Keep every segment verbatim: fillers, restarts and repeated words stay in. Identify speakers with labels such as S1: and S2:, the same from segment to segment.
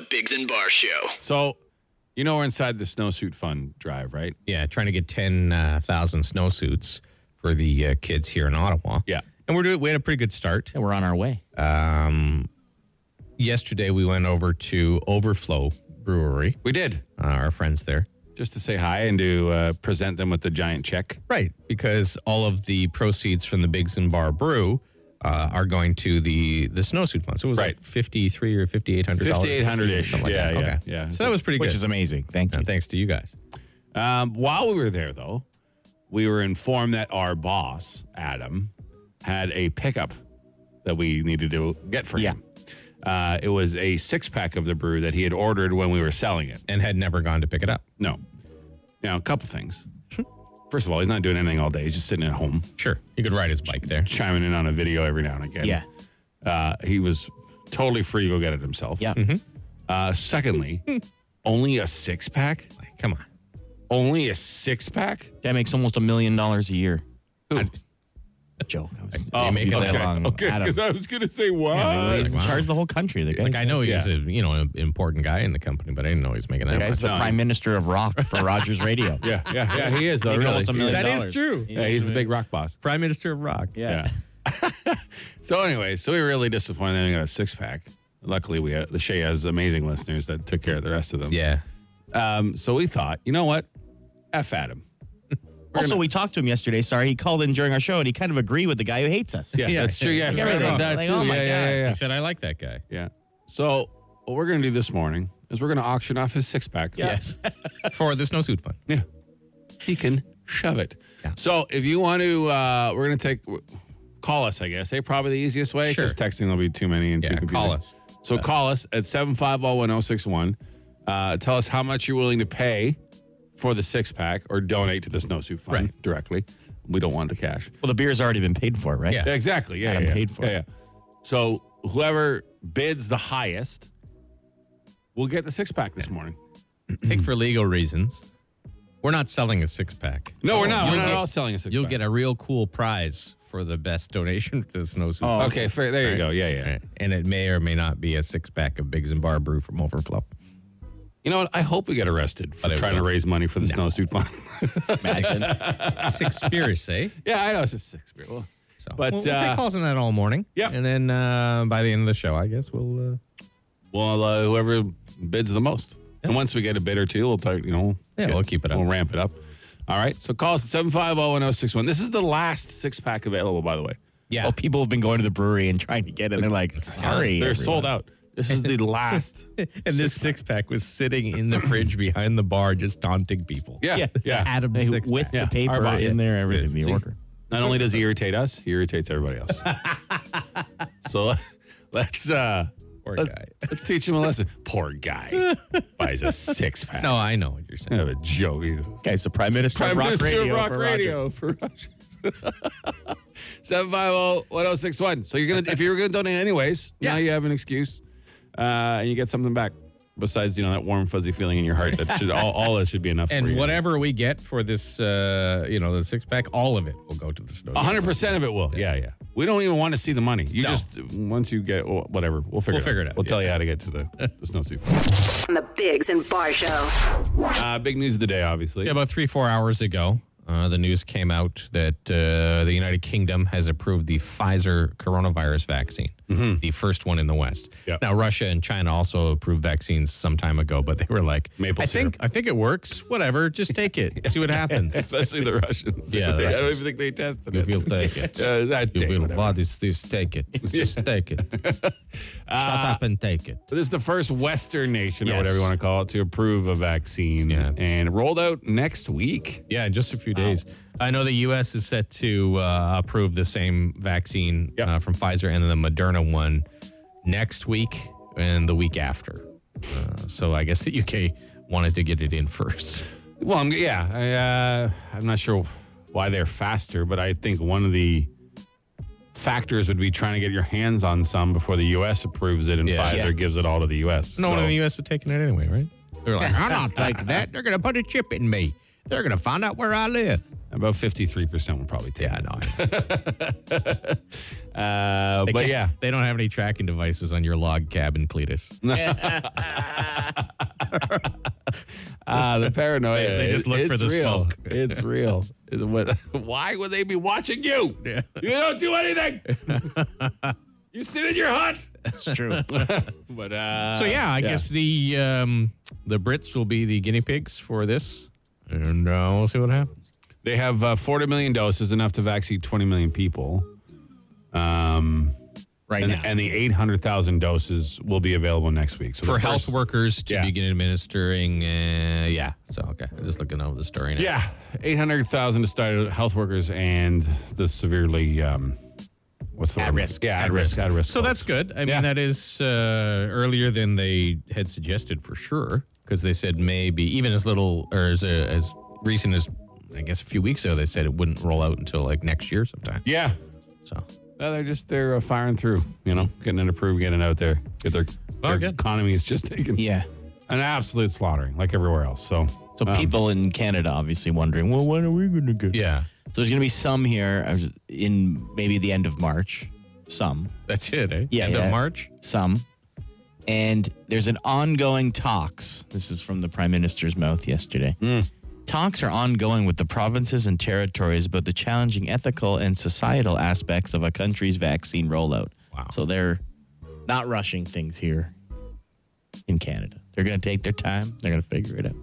S1: Biggs and Bar Show.
S2: So, you know, we're inside the Snowsuit Fund drive, right?
S3: Yeah, trying to get ten thousand snowsuits for the uh, kids here in Ottawa.
S2: Yeah.
S3: And we're doing, we had a pretty good start.
S4: Yeah, we're on our way.
S3: Um, yesterday, we went over to Overflow Brewery,
S2: We did.
S3: uh, our friends there.
S2: Just to say hi and to uh, present them with the giant check.
S3: Right, because all of the proceeds from the Biggs and Bar Brew uh, are going to the the snowsuit fund. So it was
S2: Right.
S3: like fifty-three or fifty-eight hundred dollars.
S2: fifty-eight hundred-ish.
S3: Something like
S2: Yeah,
S3: that.
S2: yeah,
S3: Okay.
S2: yeah.
S3: So that was pretty
S4: Which
S3: good.
S4: is amazing. Thank you.
S3: Uh, thanks to you guys.
S2: Um, while we were there, though, we were informed that our boss, Adam, had a pickup that we needed to get for
S4: Yeah.
S2: him. Uh, it was a six-pack of the brew that he had ordered when we were selling it.
S3: And had never gone to pick it up.
S2: No. Now, a couple things. First of all, he's not doing anything all day. He's just sitting at home,
S3: Sure. He could ride his bike there.
S2: chiming in on a video every now and again.
S4: Yeah.
S2: Uh, he was totally free to go get it himself.
S4: Yeah.
S2: Uh, secondly, only a six-pack?
S3: Like, come on.
S2: Only a six-pack?
S4: Guy makes almost a million dollars a year.
S2: Who?
S4: A joke. I was,
S2: Oh,
S4: you make it
S2: okay.
S4: along.
S2: Okay,
S4: Adam.
S2: because I was going to say, what?
S4: Yeah, he's in
S3: Wow.
S4: charge of the whole country. The guy,
S3: Like, I know he's
S2: Yeah.
S3: a, you know, an important guy in the company, but I didn't know he was making
S4: the
S3: that
S4: guy's
S3: much.
S4: the
S2: No.
S4: prime minister of rock for Rogers Radio.
S2: Yeah, yeah, yeah, he is, though,
S4: Making
S2: really.
S4: almost a million
S3: That is
S4: dollars.
S3: true.
S2: Yeah, he's the big rock boss.
S3: Prime Minister of Rock.
S4: Yeah.
S2: Yeah. So anyway, so we were really disappointed that we got a six-pack. Luckily, we had, the Shea has amazing listeners that took care of the rest of them.
S3: Yeah.
S2: Um, so we thought, you know what? F Adam.
S4: Also, we talked to him yesterday. Sorry, he called in during our show, and he kind of agreed with the guy who hates us.
S2: Yeah,
S3: Yeah.
S2: that's true. Yeah,
S4: Like
S2: Fred
S4: everything.
S2: did that
S4: Like,
S2: too.
S4: oh my
S2: yeah, yeah,
S4: God.
S2: yeah, yeah.
S3: He said, I like that guy.
S2: Yeah. So what we're going to do this morning is we're going to auction off his six-pack.
S3: Yes. For the snowsuit fund.
S2: Yeah. He can shove it.
S3: Yeah.
S2: So if you want to, uh, we're going to take, call us, I guess. Hey, probably the easiest way
S3: Sure.
S2: because texting will be too many and too
S3: Yeah,
S2: confusing.
S3: call us.
S2: So call us at seven five zero, one zero six one. Uh, tell us how much you're willing to pay for the six-pack or donate to the snowsuit fund
S3: Right.
S2: directly. We don't want the cash.
S4: Well, the beer's already been paid for, right?
S3: Yeah.
S2: Yeah, exactly. Yeah,
S4: Adam
S2: yeah, yeah.
S4: paid for
S2: yeah,
S4: it.
S2: yeah. So whoever bids the highest will get the six-pack this morning.
S3: I think for legal reasons, we're not selling a six pack.
S2: No, we're not.
S3: You'll
S2: We're not
S3: get-
S2: at all selling a six-pack.
S3: You'll get a real cool prize for the best donation to the snowsuit fund.
S2: Okay, fair. There you go. Yeah, yeah.
S3: Right. And it may or may not be a six pack of Biggs and Bar Brew from Overflow.
S2: You know what? I hope we get arrested for
S3: But it
S2: trying to
S3: will.
S2: raise money for the snowsuit fund.
S3: Six spears, eh?
S2: Yeah, I know. It's just six beer. Well,
S3: So
S2: But,
S3: we'll, we'll
S2: uh,
S3: take calls on that all morning.
S2: Yep.
S3: And then uh, by the end of the show, I guess we'll. Uh,
S2: well uh, whoever bids the most. And once we get a bid or two, we'll start, you know.
S3: Yeah,
S2: get-
S3: we'll keep it up.
S2: We'll ramp it up. All right. So call us at seven five zero, one zero six one. This is the last six-pack available, by the way.
S3: yeah.
S4: Well, people have been going to the brewery and trying to get it. And they're like, sorry.
S2: They're
S4: everyone.
S2: sold out. This is the last.
S3: and this six pack was sitting in the fridge behind the bar, just taunting people.
S2: Yeah. Yeah.
S4: Yeah.
S3: Adam's
S4: They-
S3: six
S4: with
S3: pack.
S2: Yeah,
S4: the paper
S2: our boss.
S4: in there, everything, the
S2: See?
S4: order.
S2: Not only does he irritate us, he irritates everybody else. So let's uh,
S3: Poor
S2: let,
S3: guy.
S2: let's teach him a lesson. Poor guy buys a six-pack.
S3: No, I know what you're saying.
S2: Kind of a joke. He's
S4: Guy's the prime minister
S2: Prime
S4: of rock
S2: Minister
S4: radio.
S2: of Rock
S4: for
S2: Radio for Rogers. seven five zero, one zero six one. So you're gonna, if you were gonna donate anyways, now
S3: Yeah.
S2: you have an excuse, uh, and you get something back. Besides, you know, that warm fuzzy feeling in your heart, that should all, all that should be enough for
S3: And
S2: you.
S3: whatever we get for this, uh, you know, the six pack, all of it will go to the snow.
S2: A hundred percent of it will. Yeah, yeah. We don't even want to see the money. You
S3: No.
S2: just once you get oh, whatever, we'll figure
S3: We'll
S2: it
S3: figure
S2: out.
S3: it out,
S2: We'll tell
S3: yeah.
S2: you how to get to the, the snowsuit.
S5: On the Biggs and Bar Show.
S2: Uh, big news of the day, obviously.
S3: Yeah, about three, four hours ago, uh, the news came out that uh, the United Kingdom has approved the Pfizer coronavirus vaccine, the first one in the West.
S2: Yep.
S3: Now, Russia and China also approved vaccines some time ago, but they were like,
S2: Maple
S3: I think
S2: syrup.
S3: I think it works. Whatever, just take it, see what happens.
S2: Especially the Russians.
S3: Yeah, the
S2: They- I don't
S3: Russians.
S2: even think they tested
S3: You
S2: it.
S3: will take it.
S2: Uh, that
S3: You
S2: day,
S3: will.
S2: whatever.
S3: What is this? Take it. Just take it. Shut up and take it.
S2: This is the first Western nation, or
S3: Yes.
S2: whatever you want to call it, to approve a vaccine.
S3: Yeah.
S2: And it rolled out next week.
S3: Yeah, in just a few days. I know the U S is set to uh, approve the same vaccine
S2: Yep.
S3: uh, from Pfizer and then the Moderna one next week and the week after. Uh, so I guess the U K wanted to get it in first.
S2: Well, I'm, yeah, I, uh, I'm not sure why they're faster, but I think one of the factors would be trying to get your hands on some before the U S approves it and
S3: Yeah.
S2: Pfizer
S3: Yeah.
S2: gives it all to the U S.
S3: No one
S2: So-
S3: in the U S is taking it anyway, right? They're like, I'm not taking that. They're going to put a chip in me. They're going to find out where I live.
S2: About fifty-three percent will probably take
S3: Yeah,
S2: it.
S3: no.
S2: Uh,
S3: They
S2: but
S3: can't-
S2: yeah.
S3: They don't have any tracking devices on your log cabin, Cletus.
S2: Ah, the paranoia.
S3: They- they just
S2: it-
S3: look for
S2: it's
S3: the
S2: real.
S3: smoke.
S2: It's real. It- what- Why would they be watching you?
S3: Yeah.
S2: You don't do anything. You sit in your hut.
S4: It's true.
S2: But uh,
S3: So yeah, I guess the um, the Brits will be the guinea pigs for this, and uh, we'll see what happens.
S2: they have uh, forty million doses, enough to vaccinate twenty million people. Um,
S4: Right
S2: and,
S4: now.
S2: and the eight hundred thousand doses will be available next week. So
S3: For
S2: the
S3: health
S2: first-
S3: workers to
S2: yeah.
S3: begin administering, uh, yeah. So okay, I'm just looking over the story now.
S2: Yeah, eight hundred thousand to start health workers and the severely, um, what's the
S4: At
S2: word?
S4: risk.
S2: Yeah, at,
S3: At
S2: risk. At risk.
S3: So
S2: folks.
S3: that's good. I mean,
S2: Yeah.
S3: that is uh, earlier than they had suggested for sure, because they said maybe even as little or as, uh, as recent as I guess a few weeks ago, they said it wouldn't roll out until like next year sometime.
S2: Yeah.
S3: So
S2: No, they're just they're uh, firing through, you know, getting it approved, getting it out there. Get their,
S3: Well,
S2: their
S3: good.
S2: economy is just taking
S4: Yeah.
S2: an absolute slaughtering, like everywhere else. So,
S4: So
S2: um,
S4: people in Canada obviously wondering, well, when are we going to get?
S3: yeah,
S4: So there's going to be some here uh, in maybe the end of March. Some.
S3: that's it. Eh?
S4: Yeah,
S3: End
S4: yeah.
S3: of March.
S4: Some. And there's an ongoing talks. This is from the Prime Minister's mouth yesterday. Talks are ongoing with the provinces and territories about the challenging ethical and societal aspects of a country's vaccine rollout.
S3: Wow.
S4: So they're not rushing things here in Canada. They're going to take their time. They're going to figure it out.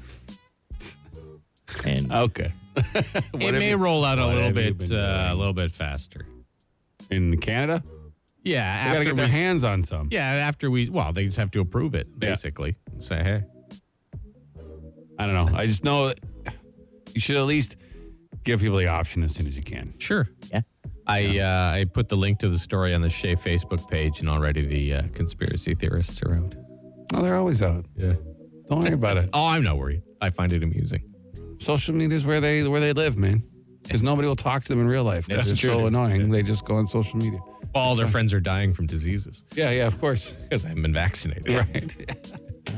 S4: And
S2: okay.
S3: It may roll out a
S2: what
S3: little
S2: have you
S3: bit,
S2: been
S3: uh, a
S2: doing?
S3: little bit faster.
S2: In Canada,
S3: Yeah,
S2: they got to
S3: after
S2: get their
S3: we-
S2: hands on some.
S3: Yeah, after we, well, they just have to approve it basically. And say, hey,
S2: I don't know. I just know that you should at least give people the option as soon as you can.
S3: sure.
S4: yeah.
S3: I uh, I put the link to the story on the Shea Facebook page, and already the uh, conspiracy theorists are out.
S2: Oh, they're always out.
S3: Yeah.
S2: Don't worry about it.
S3: Oh, I'm not worried. I find it amusing.
S2: Social media is where they where they live, man. Because nobody will talk to them in real life.
S4: That's
S2: It's
S4: true.
S2: so annoying. They just go on social media.
S3: All their friends are dying from diseases
S2: Yeah, yeah, of course.
S3: because I haven't been vaccinated.
S2: Right.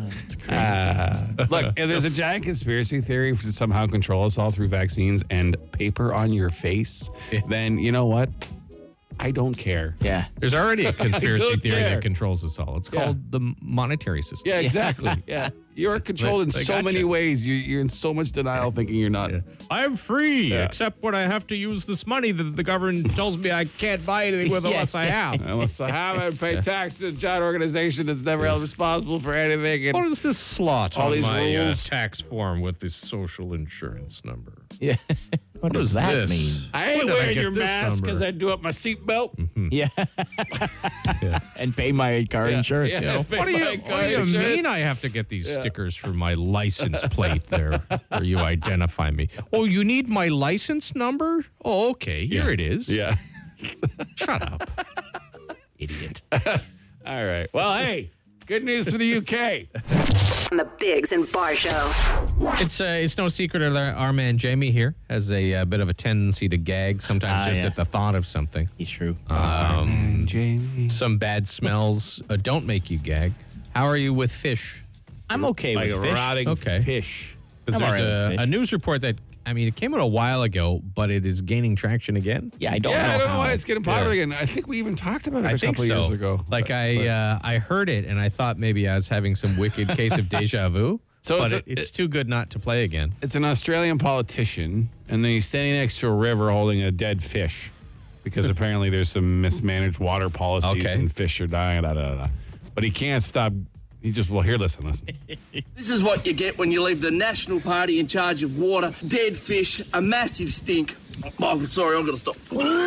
S2: Uh, look, if there's a giant conspiracy theory to somehow control us all through vaccines and paper on your face,
S3: Yeah.
S2: then you know what? I don't care.
S4: Yeah.
S3: There's already a conspiracy
S2: don't
S3: theory
S2: care.
S3: that controls us all. It's
S2: Yeah.
S3: called the monetary system.
S2: Yeah, exactly. Yeah. You're controlled in
S3: They
S2: so
S3: gotcha.
S2: many ways. You, you're in so much denial thinking you're not.
S3: I'm free,
S2: Yeah.
S3: except when I have to use this money that the government tells me I can't buy anything with unless I have.
S2: Unless I haven't paid tax to a giant organization that's never held responsible for anything.
S3: What
S2: And
S3: is this slot
S2: All
S3: on
S2: these
S3: my uh,
S2: rules.
S3: tax form with this social insurance number?
S4: Yeah. What does
S3: is
S4: that
S3: this?
S4: mean?
S2: I ain't
S3: When did I
S2: wearing
S3: get
S2: your
S3: this
S2: mask
S3: number?
S2: because I do up my seatbelt.
S4: Yeah. And pay my car insurance.
S2: Yeah.
S3: You know,
S2: Pay
S3: what do you,
S2: my
S3: what
S2: car
S3: do you
S2: insurance.
S3: mean I have to get these stickers for my license plate there where you identify me? Oh, you need my license number? Oh, okay. Here
S2: Yeah.
S3: it is.
S2: Yeah.
S3: Shut up.
S4: Idiot.
S2: All right. Well, hey, good news for the U K.
S5: On the Biggs and Bar Show.
S3: It's uh, it's no secret that our man Jamie here has a, uh bit of a tendency to gag, sometimes
S4: Ah,
S3: just
S4: yeah.
S3: at the thought of something.
S4: He's true.
S2: Jamie.
S3: Some bad smells uh, don't make you gag. How are you with fish?
S4: I'm okay
S2: Like
S4: with
S2: a
S4: fish.
S2: rotting
S3: Okay.
S2: fish.
S3: Because
S4: I'm
S3: there's
S4: all right with
S3: a,
S4: fish.
S3: a news report that, I mean, it came out a while ago, but it is gaining traction again.
S4: Yeah, I don't
S2: Yeah,
S4: know
S2: I don't know
S4: how.
S2: why it's getting popular
S3: Yeah.
S2: again. I think we even talked about it a
S3: I think
S2: couple
S3: so.
S2: years ago.
S3: Like
S2: But-
S3: I,
S2: but-
S3: uh, I heard it and I thought maybe I was having some wicked case of deja vu.
S2: So
S3: but
S2: it's a-
S3: it, it's too good not to play again.
S2: It's an Australian politician, and then he's standing next to a river holding a dead fish because apparently there's some mismanaged water policies
S3: Okay.
S2: and fish are dying. Da, da, da, da. But he can't stop. He just, well, here, listen, listen.
S1: This is what you get when you leave the National Party in charge of water, dead fish, a massive stink. Oh, sorry, I'm going to stop.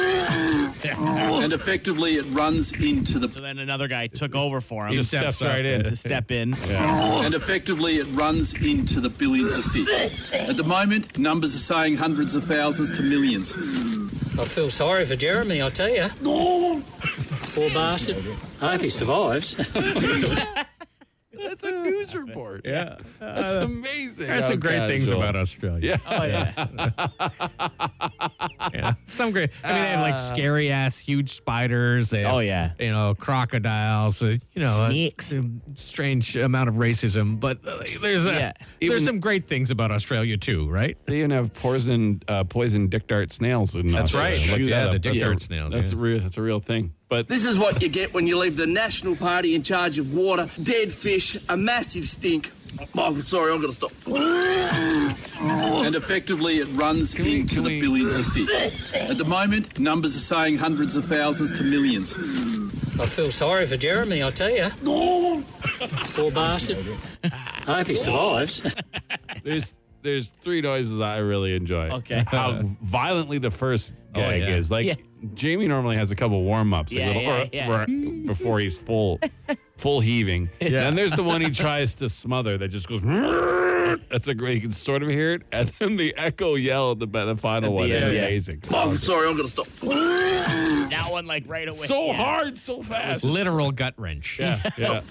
S1: And effectively, it runs into the.
S4: So then another guy took over for him.
S2: He just steps right in.
S4: to step in.
S1: And effectively, it runs into the billions of fish. At the moment, numbers are saying hundreds of thousands to millions.
S6: I feel sorry for Jeremy, I tell you. Poor bastard. I hope he survives.
S2: That's That's a news report.
S3: Yeah.
S2: That's amazing.
S3: There's
S2: How
S3: some great things
S2: casual.
S3: about Australia.
S2: Yeah.
S4: Oh, yeah.
S3: Yeah. Some great. I mean, they have like scary ass huge spiders. They have,
S4: Oh, yeah.
S3: You know, crocodiles. Uh, you know, a-
S4: Snakes.
S3: a strange amount of racism, but uh, there's a,
S4: Yeah.
S3: there's
S2: Even-
S3: some great things about Australia too, right?
S2: They even have poison, uh, poison dick dart snails. In
S3: That's
S2: Australia.
S3: right.
S2: Look
S3: Yeah,
S2: that
S3: the
S2: up.
S3: dick
S2: That's
S3: dart
S2: a-
S3: snails,
S2: That's
S3: yeah.
S2: a real. That's a real thing. But
S1: This is what you get when you leave the National Party in charge of water, dead fish, a massive stink. Oh, sorry, I'm going to stop.
S7: And effectively it runs
S2: we-
S7: into
S2: can
S7: the
S2: we-
S7: billions of fish. At the moment, numbers are saying hundreds of thousands to millions.
S6: I feel sorry for Jeremy, I tell you. Poor bastard. I hope he survives.
S2: there's there's three noises I really enjoy.
S4: Okay.
S2: How violently the first gag
S3: yeah.
S2: is. Like
S4: Yeah.
S2: Jamie normally has a couple warm ups
S4: Yeah, yeah, yeah.
S2: before he's full full heaving. Then there's the one he tries to smother that just goes. That's a great. You can sort of hear it, and then the echo yell at the, the final one
S4: the
S2: is
S4: end, yeah.
S2: amazing.
S1: Oh, sorry, I'm going to stop.
S4: That one, like, right away.
S2: So
S4: Yeah.
S2: hard, so fast.
S3: Literal gut wrench.
S2: Yeah, yeah.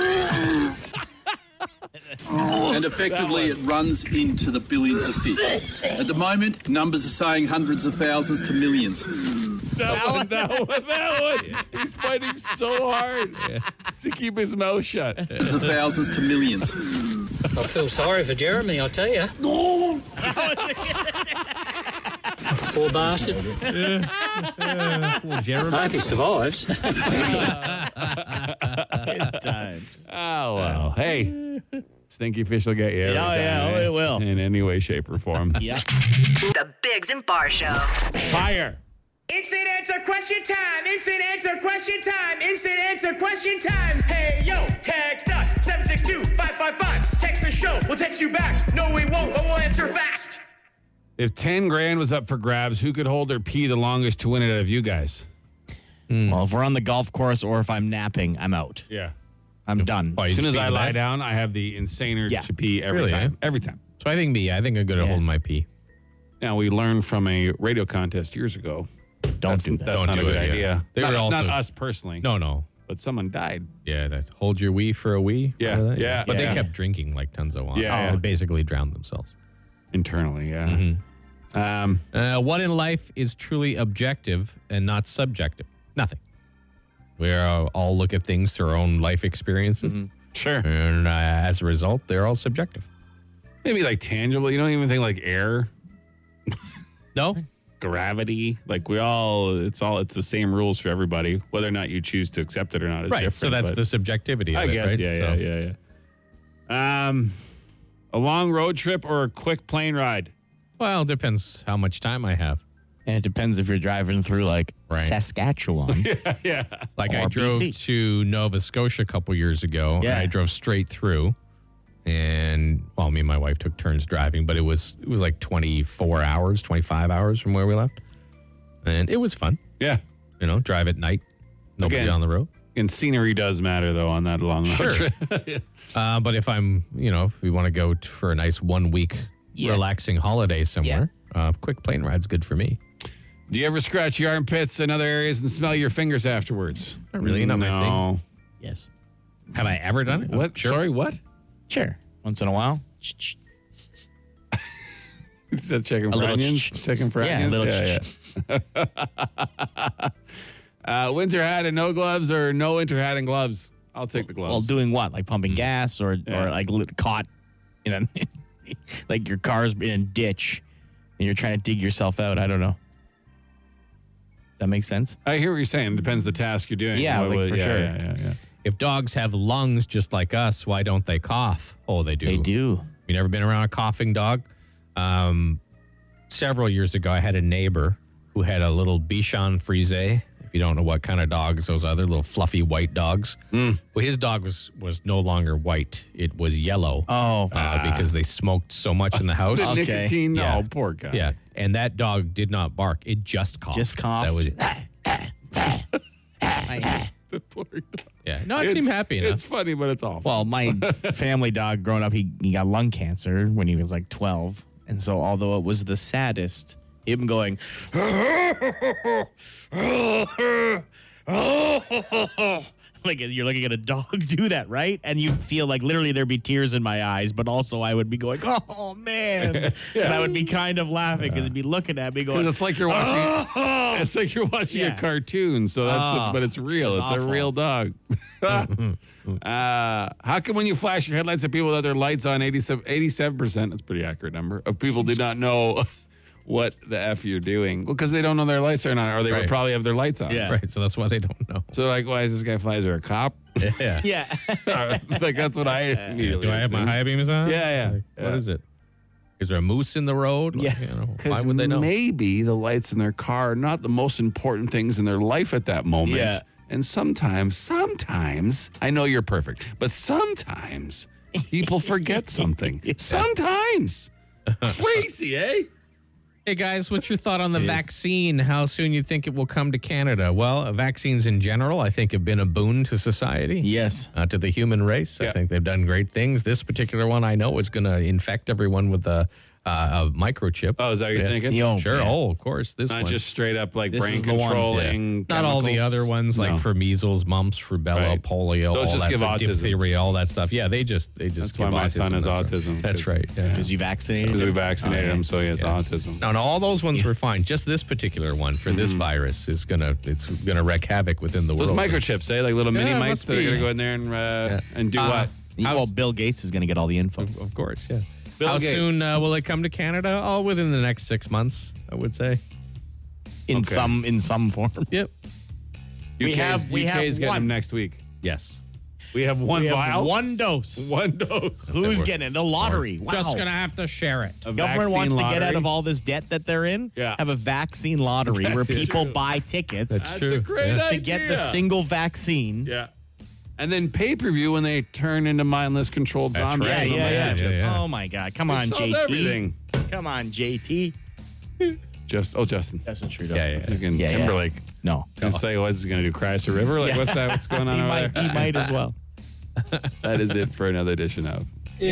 S7: And effectively it runs into the billions of fish. At the moment, numbers are saying hundreds of thousands to millions.
S2: That one, that one, that one. He's fighting so hard to keep his mouth shut.
S7: Hundreds of thousands to millions.
S6: I feel sorry for Jeremy, I tell you. Poor bastard.
S3: Well, Jeremy.
S6: I hope he survives.
S4: Good times.
S2: Oh, well. Hey, Stinky Fish will get you every
S4: Yeah,
S2: time,
S4: yeah, oh,
S2: eh?
S4: it will.
S2: In any way, shape, or form.
S4: Yeah.
S5: The Biggs and Bar Show.
S2: Fire.
S8: Instant answer question time. Instant answer question time. Instant answer question time. Hey, yo, text us seven six two, five five five. Text the show. We'll text you back. No, we won't, but we'll answer fast.
S2: If ten grand was up for grabs, who could hold their pee the longest to win it out of you guys?
S4: Well, if we're on the golf course or if I'm napping, I'm out.
S2: Yeah.
S4: I'm done.
S3: Oh,
S2: As
S3: you
S2: soon as
S3: speak
S2: I
S3: of
S2: lie
S3: that?
S2: down, I have the insane urge
S4: Yeah.
S2: to pee every
S3: Really,
S2: time.
S3: eh?
S2: Every time.
S3: So I think me. I think I'm good at
S4: Yeah.
S3: holding my pee.
S2: Now, we learned from a radio contest years ago.
S4: Don't
S2: That's,
S4: do that.
S2: that's
S3: Don't
S2: not
S3: do
S2: a good
S3: it, yeah.
S2: idea.
S3: They
S2: not,
S3: were also-
S2: not us personally.
S3: No, no.
S2: But someone died.
S3: Yeah, that hold your wee for a wee.
S2: Yeah,
S3: Remember that?
S2: yeah,
S3: But
S2: yeah.
S3: they kept drinking like tons of wine.
S2: Yeah,
S3: They
S2: yeah.
S3: basically drowned themselves.
S2: Internally, yeah.
S3: Mm-hmm.
S2: Um,
S3: Uh, what in life is truly objective and not subjective? Nothing. We uh, all look at things through our own life experiences.
S2: sure.
S3: And uh, as a result, they're all subjective.
S2: Maybe like tangible. You don't even think like air,
S3: No?
S2: gravity. Like we all, it's all, it's the same rules for everybody. Whether or not you choose to accept it or not is
S3: Right.
S2: different.
S3: So that's
S2: but
S3: the subjectivity of
S2: I
S3: it,
S2: guess,
S3: right?
S2: yeah,
S3: So-
S2: yeah, yeah, yeah. Um, a long road trip or a quick plane ride?
S3: Well, it depends how much time I have.
S4: And it depends if you're driving through like
S3: Right.
S4: Saskatchewan.
S2: yeah.
S3: Like I
S4: Or
S3: drove
S4: B C.
S3: to Nova Scotia a couple years ago, and
S4: Yeah.
S3: I drove straight through. And well, me and my wife took turns driving, but it was it was like twenty-four hours, twenty-five hours from where we left, and it was fun.
S2: Yeah.
S3: You know, drive at night, nobody
S2: Again.
S3: on the road.
S2: And scenery does matter though on that long road
S3: Sure.
S2: trip.
S3: Uh, but if I'm, you know, if we want to go t- for a nice one week
S4: Yeah.
S3: relaxing holiday somewhere, uh, quick plane ride's good for me.
S2: Do you ever scratch your armpits and other areas and smell your fingers afterwards?
S3: Not really, not my thing.
S2: no.
S4: Yes.
S3: Have I ever done it?
S2: What?
S3: Sure.
S2: Sorry, what?
S4: Sure. Once in a while. Ch- ch-
S2: Is that checking for
S4: little
S2: onions?
S4: ch-
S2: Checking for
S4: Yeah, a
S2: onions?
S4: little
S2: yeah, yeah. uh, winter hat and no gloves or no winter hat and gloves? I'll take the gloves.
S4: Well, doing what? Like pumping gas or
S2: Yeah.
S4: or like lit, caught in a like your car's in a ditch and you're trying to dig yourself out. I don't know. That makes sense?
S2: I hear what you're saying. Depends the task you're doing.
S4: Yeah,
S2: What-
S4: like,
S2: what-
S4: for
S2: yeah,
S4: sure.
S2: Yeah, yeah, yeah.
S3: If dogs have lungs just like us, why don't they cough? Oh, they do.
S4: They do.
S3: You never been around a coughing dog? Um, several years ago, I had a neighbor who had a little Bichon Frise. If you don't know what kind of dogs those are, they're little fluffy white dogs. Well, his dog was was no longer white; it was yellow.
S4: Oh.
S3: uh, because they smoked so much in the house.
S2: The
S4: Okay.
S2: nicotine?
S3: Yeah.
S2: No, poor guy.
S3: Yeah, and that dog did not bark; it just coughed.
S4: Just coughed?
S3: That was it.
S2: The poor dog.
S3: Yeah, no, it
S2: It's-
S3: seemed happy enough.
S2: It's funny, but it's awful.
S4: Well, my family dog growing up, he, he got lung cancer when he was like twelve. And so, although it was the saddest, him going, like you're looking at a dog do that, right? And you feel like literally there'd be tears in my eyes, but also I would be going, oh man,
S2: Yeah.
S4: and I would be kind of laughing because it'd be looking at me going,
S2: It's like you're watching. It's like you're watching
S4: Yeah.
S2: a cartoon. So that's, the,
S4: Oh,
S2: but it's real.
S4: that's
S2: It's a
S4: awful.
S2: real dog. uh, how come when you flash your headlights at people with their lights on, eighty-seven percent, that's a pretty accurate number, of people did not know what the F you're doing? Well, because they don't know their lights are on, or they would
S3: Right.
S2: probably have their lights on.
S4: Yeah.
S3: Right. So that's why they don't know.
S2: So like, why is this guy fly? Is there a cop?
S3: Yeah.
S4: yeah.
S2: Like that's what I immediately
S3: Do I have my
S2: assumed.
S3: high beams on?
S2: Yeah, yeah,
S3: Like,
S2: yeah.
S3: What is it? Is there a moose in the road? Like,
S4: Yeah.
S3: You know, why
S2: Because
S3: would they know?
S2: maybe the lights in their car are not the most important things in their life at that moment.
S4: Yeah.
S2: And sometimes, sometimes, I know you're perfect, but sometimes people forget something. Sometimes. Crazy, eh?
S3: Hey guys, what's your thought on the vaccine? How soon you think it will come to Canada? Well, vaccines in general, I think, have been a boon to society.
S4: Yes.
S3: Uh, to the human race. I
S2: Yeah.
S3: think they've done great things. This particular one I know is going to infect everyone with a, uh, a microchip.
S2: Oh, is that what you're
S3: Yeah.
S2: thinking?
S4: Yo,
S3: Sure.
S4: yeah.
S3: Oh, of course. This
S2: Not
S3: one.
S2: just straight up like
S4: This
S2: brain
S4: is the one.
S2: controlling.
S3: Not all the
S2: chemicals?
S3: other ones, like
S2: No.
S3: for measles, mumps, rubella,
S2: Right.
S3: polio,
S2: Those
S3: all
S2: just
S3: that
S2: give
S3: stuff,
S2: autism.
S3: diphtheria, all that stuff. Yeah, they just they just
S2: That's
S3: give
S2: why my son has
S3: That's
S2: autism.
S3: Right. That's right. Yeah.
S4: Because you vaccinated
S2: Because we
S4: him?
S2: vaccinated
S4: Oh, yeah.
S2: him, so he has autism.
S3: No, no, all those ones were fine. Just this particular one for this virus is gonna it's gonna wreak havoc within the
S2: Those
S3: world.
S2: microchips, eh? Like little
S3: Yeah,
S2: mini
S3: it
S2: mites
S3: must
S2: that are
S3: be.
S2: going to go in there and uh, and do
S3: Uh,
S2: what?
S4: Well, Bill Gates is going to get all the info.
S3: Of, of course, yeah.
S2: Bill
S3: How
S2: Gates.
S3: soon uh, will it come to Canada? Oh, within the next six months, I would say.
S4: In
S2: Okay.
S4: some in some form.
S3: Yep.
S4: We
S2: U K's
S4: have- we have
S2: U K's getting
S4: one.
S2: them next week.
S3: Yes.
S2: We have one
S4: We have
S2: vial.
S4: one dose.
S2: One dose.
S4: Who's getting it? The lottery. Wow.
S3: Just gonna have to share it.
S2: A
S4: Government
S2: vaccine
S4: wants to get
S2: lottery.
S4: out of all this debt that they're in.
S2: Yeah.
S4: Have a vaccine lottery where
S2: That's
S4: people
S2: true.
S4: buy tickets
S2: That's
S3: true.
S2: a great
S3: Yeah.
S2: idea.
S4: to get the single vaccine.
S2: Yeah. And then pay per view when they turn into mindless controlled
S3: That's
S2: zombies.
S3: right.
S4: Yeah,
S2: with
S4: yeah,
S2: the
S4: yeah.
S3: yeah,
S2: microchips.
S3: yeah.
S4: Oh my God! Come
S2: They
S4: on,
S2: solved
S4: J T.
S2: everything.
S4: Come on, J T.
S2: Just oh, Justin.
S4: Justin Trudeau.
S3: Yeah, yeah,
S2: I was thinking
S4: Yeah, yeah.
S2: Timberlake.
S4: No,
S2: Gonna say what's he gonna do? Crash the river? Like
S4: Yeah.
S2: what's that? What's going on
S4: he
S2: over
S4: might.
S2: there?
S4: He might as well.
S2: That is it for another edition of.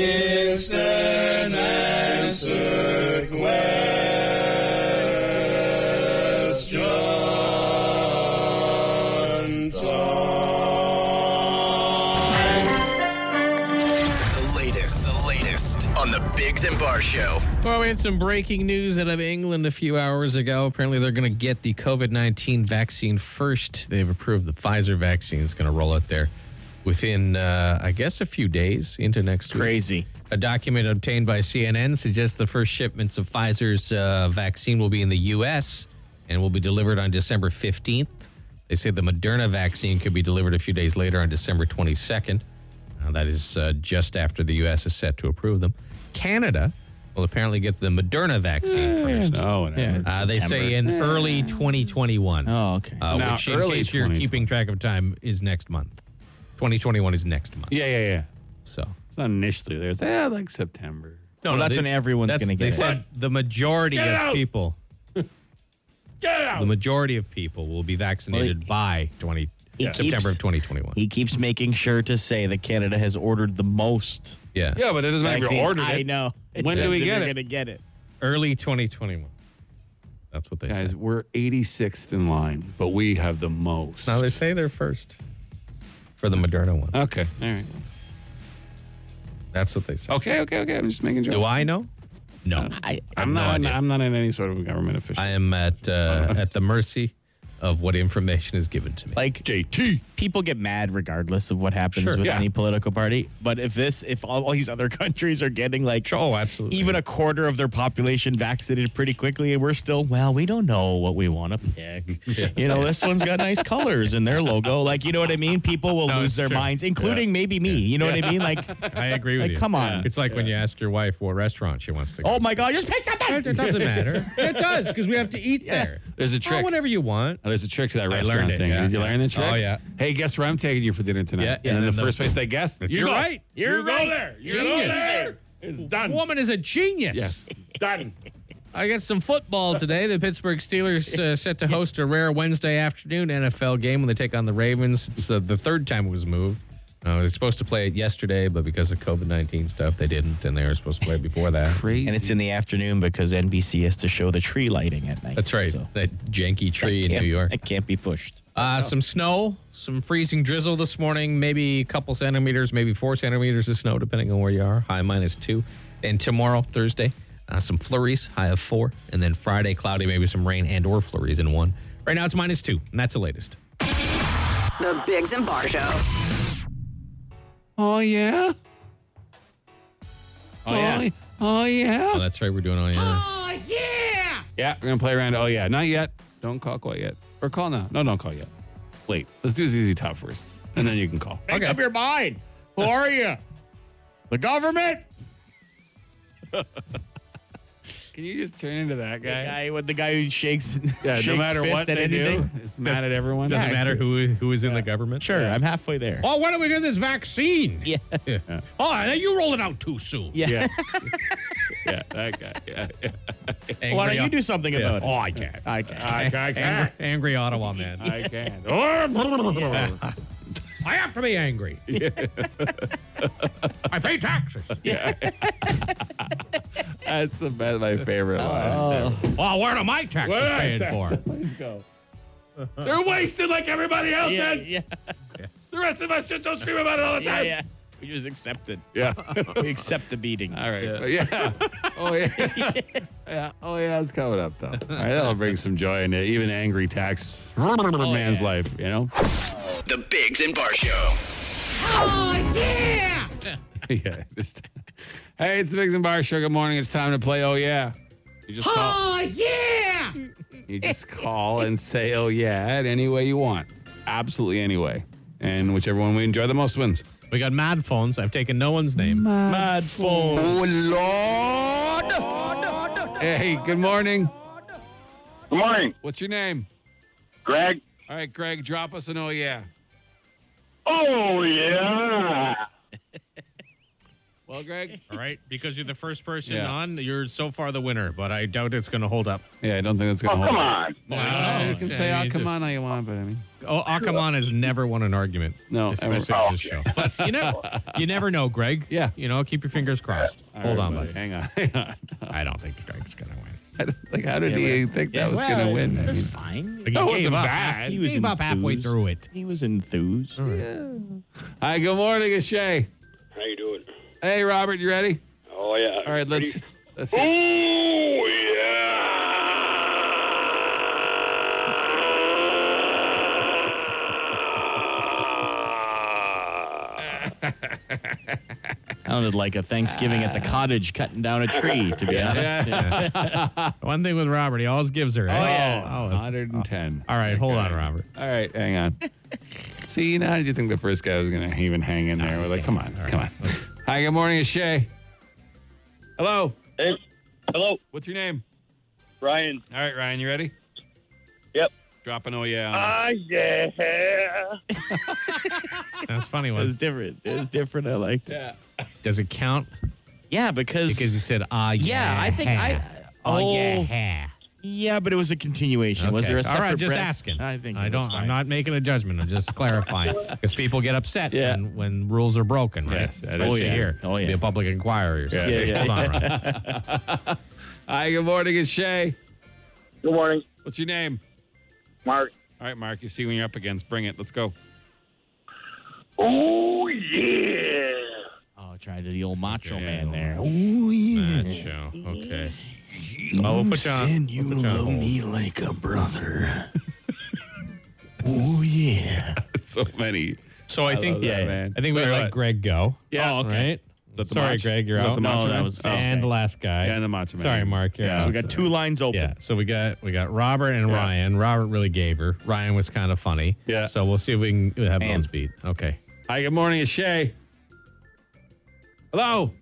S9: The latest, the latest on the Biggs and Bar Show.
S3: Well, we had some breaking news out of England a few hours ago. Apparently, they're going to get the COVID nineteen vaccine first. They've approved the Pfizer vaccine. It's going to roll out there within, uh, I guess, a few days into next week.
S4: Crazy.
S3: A document obtained by C N N suggests the first shipments of Pfizer's uh, vaccine will be in the U S and will be delivered on December fifteenth. They say the Moderna vaccine could be delivered a few days later on December twenty-second. Uh, that is uh, just after the U S is set to approve them. Canada will apparently get the Moderna vaccine first.
S2: No, whatever.
S3: Uh, they say in early twenty twenty-one.
S4: Oh, okay.
S3: Uh,
S2: Now,
S3: which, in
S2: early
S3: case you're
S2: twenty
S3: keeping track of time, is next month. twenty twenty-one is next month.
S2: Yeah, yeah, yeah.
S3: So.
S2: It's not initially there. It's yeah, like September.
S3: No,
S4: Well, that's when everyone's
S3: that's-
S4: gonna get
S3: they
S4: it.
S3: said the majority
S2: Get it
S3: of
S2: out!
S3: people,
S2: Get it out!
S3: the majority of people will be vaccinated
S4: Well, he-
S3: by twenty
S4: he
S3: September
S4: keeps-
S3: of twenty twenty-one.
S4: He keeps making sure to say that Canada has ordered the most
S3: yeah.
S2: Yeah, but it doesn't matter if you
S4: vaccines.
S2: ordered it.
S4: I know.
S2: When do we
S4: If
S2: get
S4: you're
S2: it?
S4: gonna get it.
S3: Early twenty twenty-one. That's what they
S2: Guys,
S3: say.
S2: we're eighty-sixth in line, but we have the most.
S3: No, they say they're first for the Moderna one.
S2: Okay, all right.
S3: That's what they say.
S2: Okay, okay, okay. I'm just making jokes.
S3: Do I know? No.
S4: I,
S2: I'm
S3: no
S2: not.
S3: idea.
S2: I'm not in any sort of government official.
S3: I am at uh, at the mercy of what information is given to me.
S4: like
S2: J T.
S4: people get mad regardless of what happens
S3: Sure.
S4: with
S2: Yeah.
S4: any political party. But if this, if all, all these other countries are getting like,
S3: Oh, absolutely.
S4: even a quarter of their population vaccinated pretty quickly, and we're still, well, we don't know what we want to pick. You know, this one's got nice colors in their logo. Like, you know what I mean? People will
S3: No,
S4: lose
S3: it's
S4: their
S3: true.
S4: minds, including maybe me. You know what I mean? Like,
S3: I agree with
S4: like,
S3: you.
S4: come on.
S3: It's like when you ask your wife what restaurant she wants to go.
S4: oh my God, just pick something.
S3: It doesn't matter. It does because we have to eat there.
S2: There's a
S3: Oh,
S2: trick.
S3: whatever you want.
S2: Oh, there's a trick to that
S3: I
S2: restaurant
S3: learned it,
S2: thing.
S3: yeah.
S2: Did you learn the trick?
S3: Oh, yeah.
S2: Hey, guess where I'm taking you for dinner tonight?
S3: Yeah,
S2: And
S3: yeah,
S2: then the
S3: and the-
S2: first place they guess, you
S3: You're
S2: go.
S3: right.
S4: You're
S2: you
S4: right.
S2: Go there. You
S3: Genius.
S2: go there. It's done.
S3: Woman is a genius.
S2: Yes. Done.
S3: I got some football today. The Pittsburgh Steelers uh, set to host a rare Wednesday afternoon N F L game when they take on the Ravens. It's uh, the third time it was moved. Uh, they were supposed to play it yesterday, but because of COVID nineteen stuff, they didn't, and they were supposed to play it before that.
S2: Crazy.
S4: And it's in the afternoon because N B C has to show the tree lighting at night.
S3: That's right.
S4: So
S3: That janky tree in
S4: can't-
S3: New York.
S4: It can't be pushed.
S3: Uh, some snow, some freezing drizzle this morning, maybe a couple centimeters, maybe four centimeters of snow, depending on where you are. High minus two. And tomorrow, Thursday, uh, some flurries, high of four. And then Friday, cloudy, maybe some rain and or flurries in one. Right now, it's minus two, and that's the latest.
S5: The Biggs and Bar Show.
S2: Oh, yeah?
S4: Oh, yeah.
S2: Oh, yeah?
S3: Oh, that's right. We're doing all yeah.
S2: Yeah, we're going to play around. Oh, yeah. Not yet. Don't call quite yet. Or call now. No, don't call yet. Wait. Let's do Z Z Top first, and then you can call.
S4: Make up your mind. Who are you? The government?
S2: Can you just turn into that
S4: The
S2: guy?
S4: guy, with the guy who shakes,
S2: Yeah,
S4: shakes
S2: no matter
S4: fist
S2: what
S4: at
S2: they
S4: anything.
S2: do, it's mad at everyone.
S3: Doesn't
S2: Yeah.
S3: matter who who is in the government.
S4: Sure, I'm halfway there.
S3: Oh, when are we getting this vaccine?
S4: Yeah.
S3: Yeah. Oh, you roll it out too soon.
S4: Yeah.
S2: Yeah. Yeah, that guy. Yeah, yeah.
S3: Angry,
S4: Why don't you do something
S3: Yeah.
S4: about it?
S3: Oh, I can't.
S4: I can't.
S2: I, I can't.
S3: Angry, angry Ottawa man.
S2: I can't.
S3: I have to be angry. I pay taxes.
S2: That's the best, my favorite line.
S3: Well, what are my taxes
S2: What are my
S3: paying
S2: taxes?
S3: for?
S2: Let's go. They're wasted like everybody else
S4: Yeah,
S2: is.
S4: yeah,
S2: The rest of us just don't scream about it all the
S4: yeah,
S2: time.
S4: yeah. We just accept it.
S2: Yeah.
S4: We accept the beating.
S2: All right. Yeah. yeah. Oh, yeah. yeah. Oh, yeah. It's coming up, though. All right. That'll bring some joy into even angry tax man's
S4: yeah.
S2: life, you know?
S9: The Biggs and Bar Show.
S2: Yeah. Just, hey, it's the Biggs and Bar Show. Good morning. It's time to play Oh Yeah. You just call. Oh, yeah. You just call and say Oh Yeah at any way you want. Absolutely any way. And whichever one we enjoy the most wins.
S3: We got mad phones. I've taken no one's name.
S4: Mad phone.
S2: Oh, Lord. Hey, good morning.
S10: Good morning,
S2: What's your name?
S10: Greg.
S2: All right, Greg, drop us an Oh Yeah.
S10: Oh, yeah.
S2: Well, Greg?
S3: All right, because you're the first person
S2: Yeah.
S3: on, you're so far the winner, but I doubt it's going to hold up.
S2: Yeah, I don't think it's
S10: Oh,
S2: going to
S10: come
S2: hold.
S10: on.
S2: No, you can
S3: Yeah,
S2: say,
S3: I
S2: oh,
S3: mean,
S2: come
S3: just-
S2: on, all you want, but I mean.
S3: Oh, Akaman has never won an argument.
S2: No,
S3: especially
S2: ever.
S3: on this show. But you know, you never know, Greg.
S2: Yeah.
S3: You know, keep your fingers crossed.
S2: All
S3: Hold
S2: right,
S3: on,
S2: buddy.
S3: buddy.
S2: Hang on, hang on.
S3: I don't think Greg's going to win.
S2: Like, how did he think that was going to win? I
S4: That's
S2: mean,
S4: fine.
S3: Like, he
S2: That
S3: gave
S2: wasn't
S3: up.
S2: bad.
S3: He
S4: was
S3: gave up halfway
S4: enthused.
S3: through it.
S4: He was enthused.
S2: Hi, good morning, it's Shay.
S10: How you doing?
S2: Hey, Robert, you ready?
S10: Oh, yeah.
S2: All right, let's. let's
S10: Oh,
S2: see.
S10: yeah.
S4: Sounded like a Thanksgiving at the cottage cutting down a tree, to be honest.
S3: One thing with Robert, he always gives her.
S2: Oh,
S3: eh?
S2: yeah.
S3: Oh, it's-
S2: one hundred ten.
S3: all right, hold on, Robert.
S2: All right, hang on. See, now how did you think the first guy was going to even hang in there? We're like, come on, come on. Hi, good morning, it's Shay. Hello.
S10: Hey, hello,
S2: What's your name?
S10: Ryan.
S2: All right, Ryan, you ready?
S10: Yep.
S2: Drop an oh yeah on us.
S10: Ah, yeah.
S3: That's funny
S4: It
S3: one.
S4: was different. It was different. I liked it.
S2: Yeah.
S3: Does it count?
S4: Yeah, because,
S3: Because he said, ah, yeah.
S4: yeah, I think I.
S3: Oh, yeah.
S4: Yeah, but it was a continuation. Was
S3: Okay.
S4: there a separate
S3: All right, just
S4: breath?
S3: asking.
S4: I think
S3: I
S4: it was
S3: don't. I'm
S4: fine.
S3: not making a judgment. I'm just clarifying because people get upset
S4: Yeah.
S3: when, when rules are broken, right?
S2: Yes, that
S3: Especially
S2: is- yeah.
S3: here.
S4: Oh, yeah.
S3: Be a public inquiry or something.
S4: Yeah, yeah,
S3: Hold on, Ryan.
S2: Hi, good morning, it's Shay.
S10: Good morning,
S2: What's your name?
S10: Mark.
S2: All right, Mark, you see when you're up against. Bring it. Let's go.
S10: Oh, yeah.
S4: Oh, tried the old macho
S2: Okay,
S4: man
S2: hold
S4: there.
S2: on.
S4: Oh, yeah.
S3: That show. Okay. Oh, we'll put you on.
S4: you
S3: we'll put you on hold.
S4: like a brother. Oh, yeah.
S2: So many.
S3: So I, think,
S2: love that,
S3: yeah,
S2: man.
S3: I think we
S2: Sorry,
S3: let
S2: what?
S3: Greg go.
S2: Yeah.
S3: Oh, okay.
S2: Is that the
S3: Sorry,
S2: Mach?
S3: Greg, you're
S2: Is that
S3: out.
S2: the
S4: No,
S2: Macho
S4: that
S2: Man?
S4: was-
S2: Oh,
S3: And the last guy.
S2: Yeah, and the Macho Man.
S3: Sorry, Mark. You're
S2: Yeah.
S3: out.
S4: We got two lines open.
S3: Yeah, so we got we got Robert and
S2: Yeah.
S3: Ryan. Robert really gave her. Ryan was kind of funny.
S2: Yeah.
S3: So we'll see if we can have
S4: Man.
S3: those beat. Okay.
S2: Hi, good morning, it's Shay. Hello.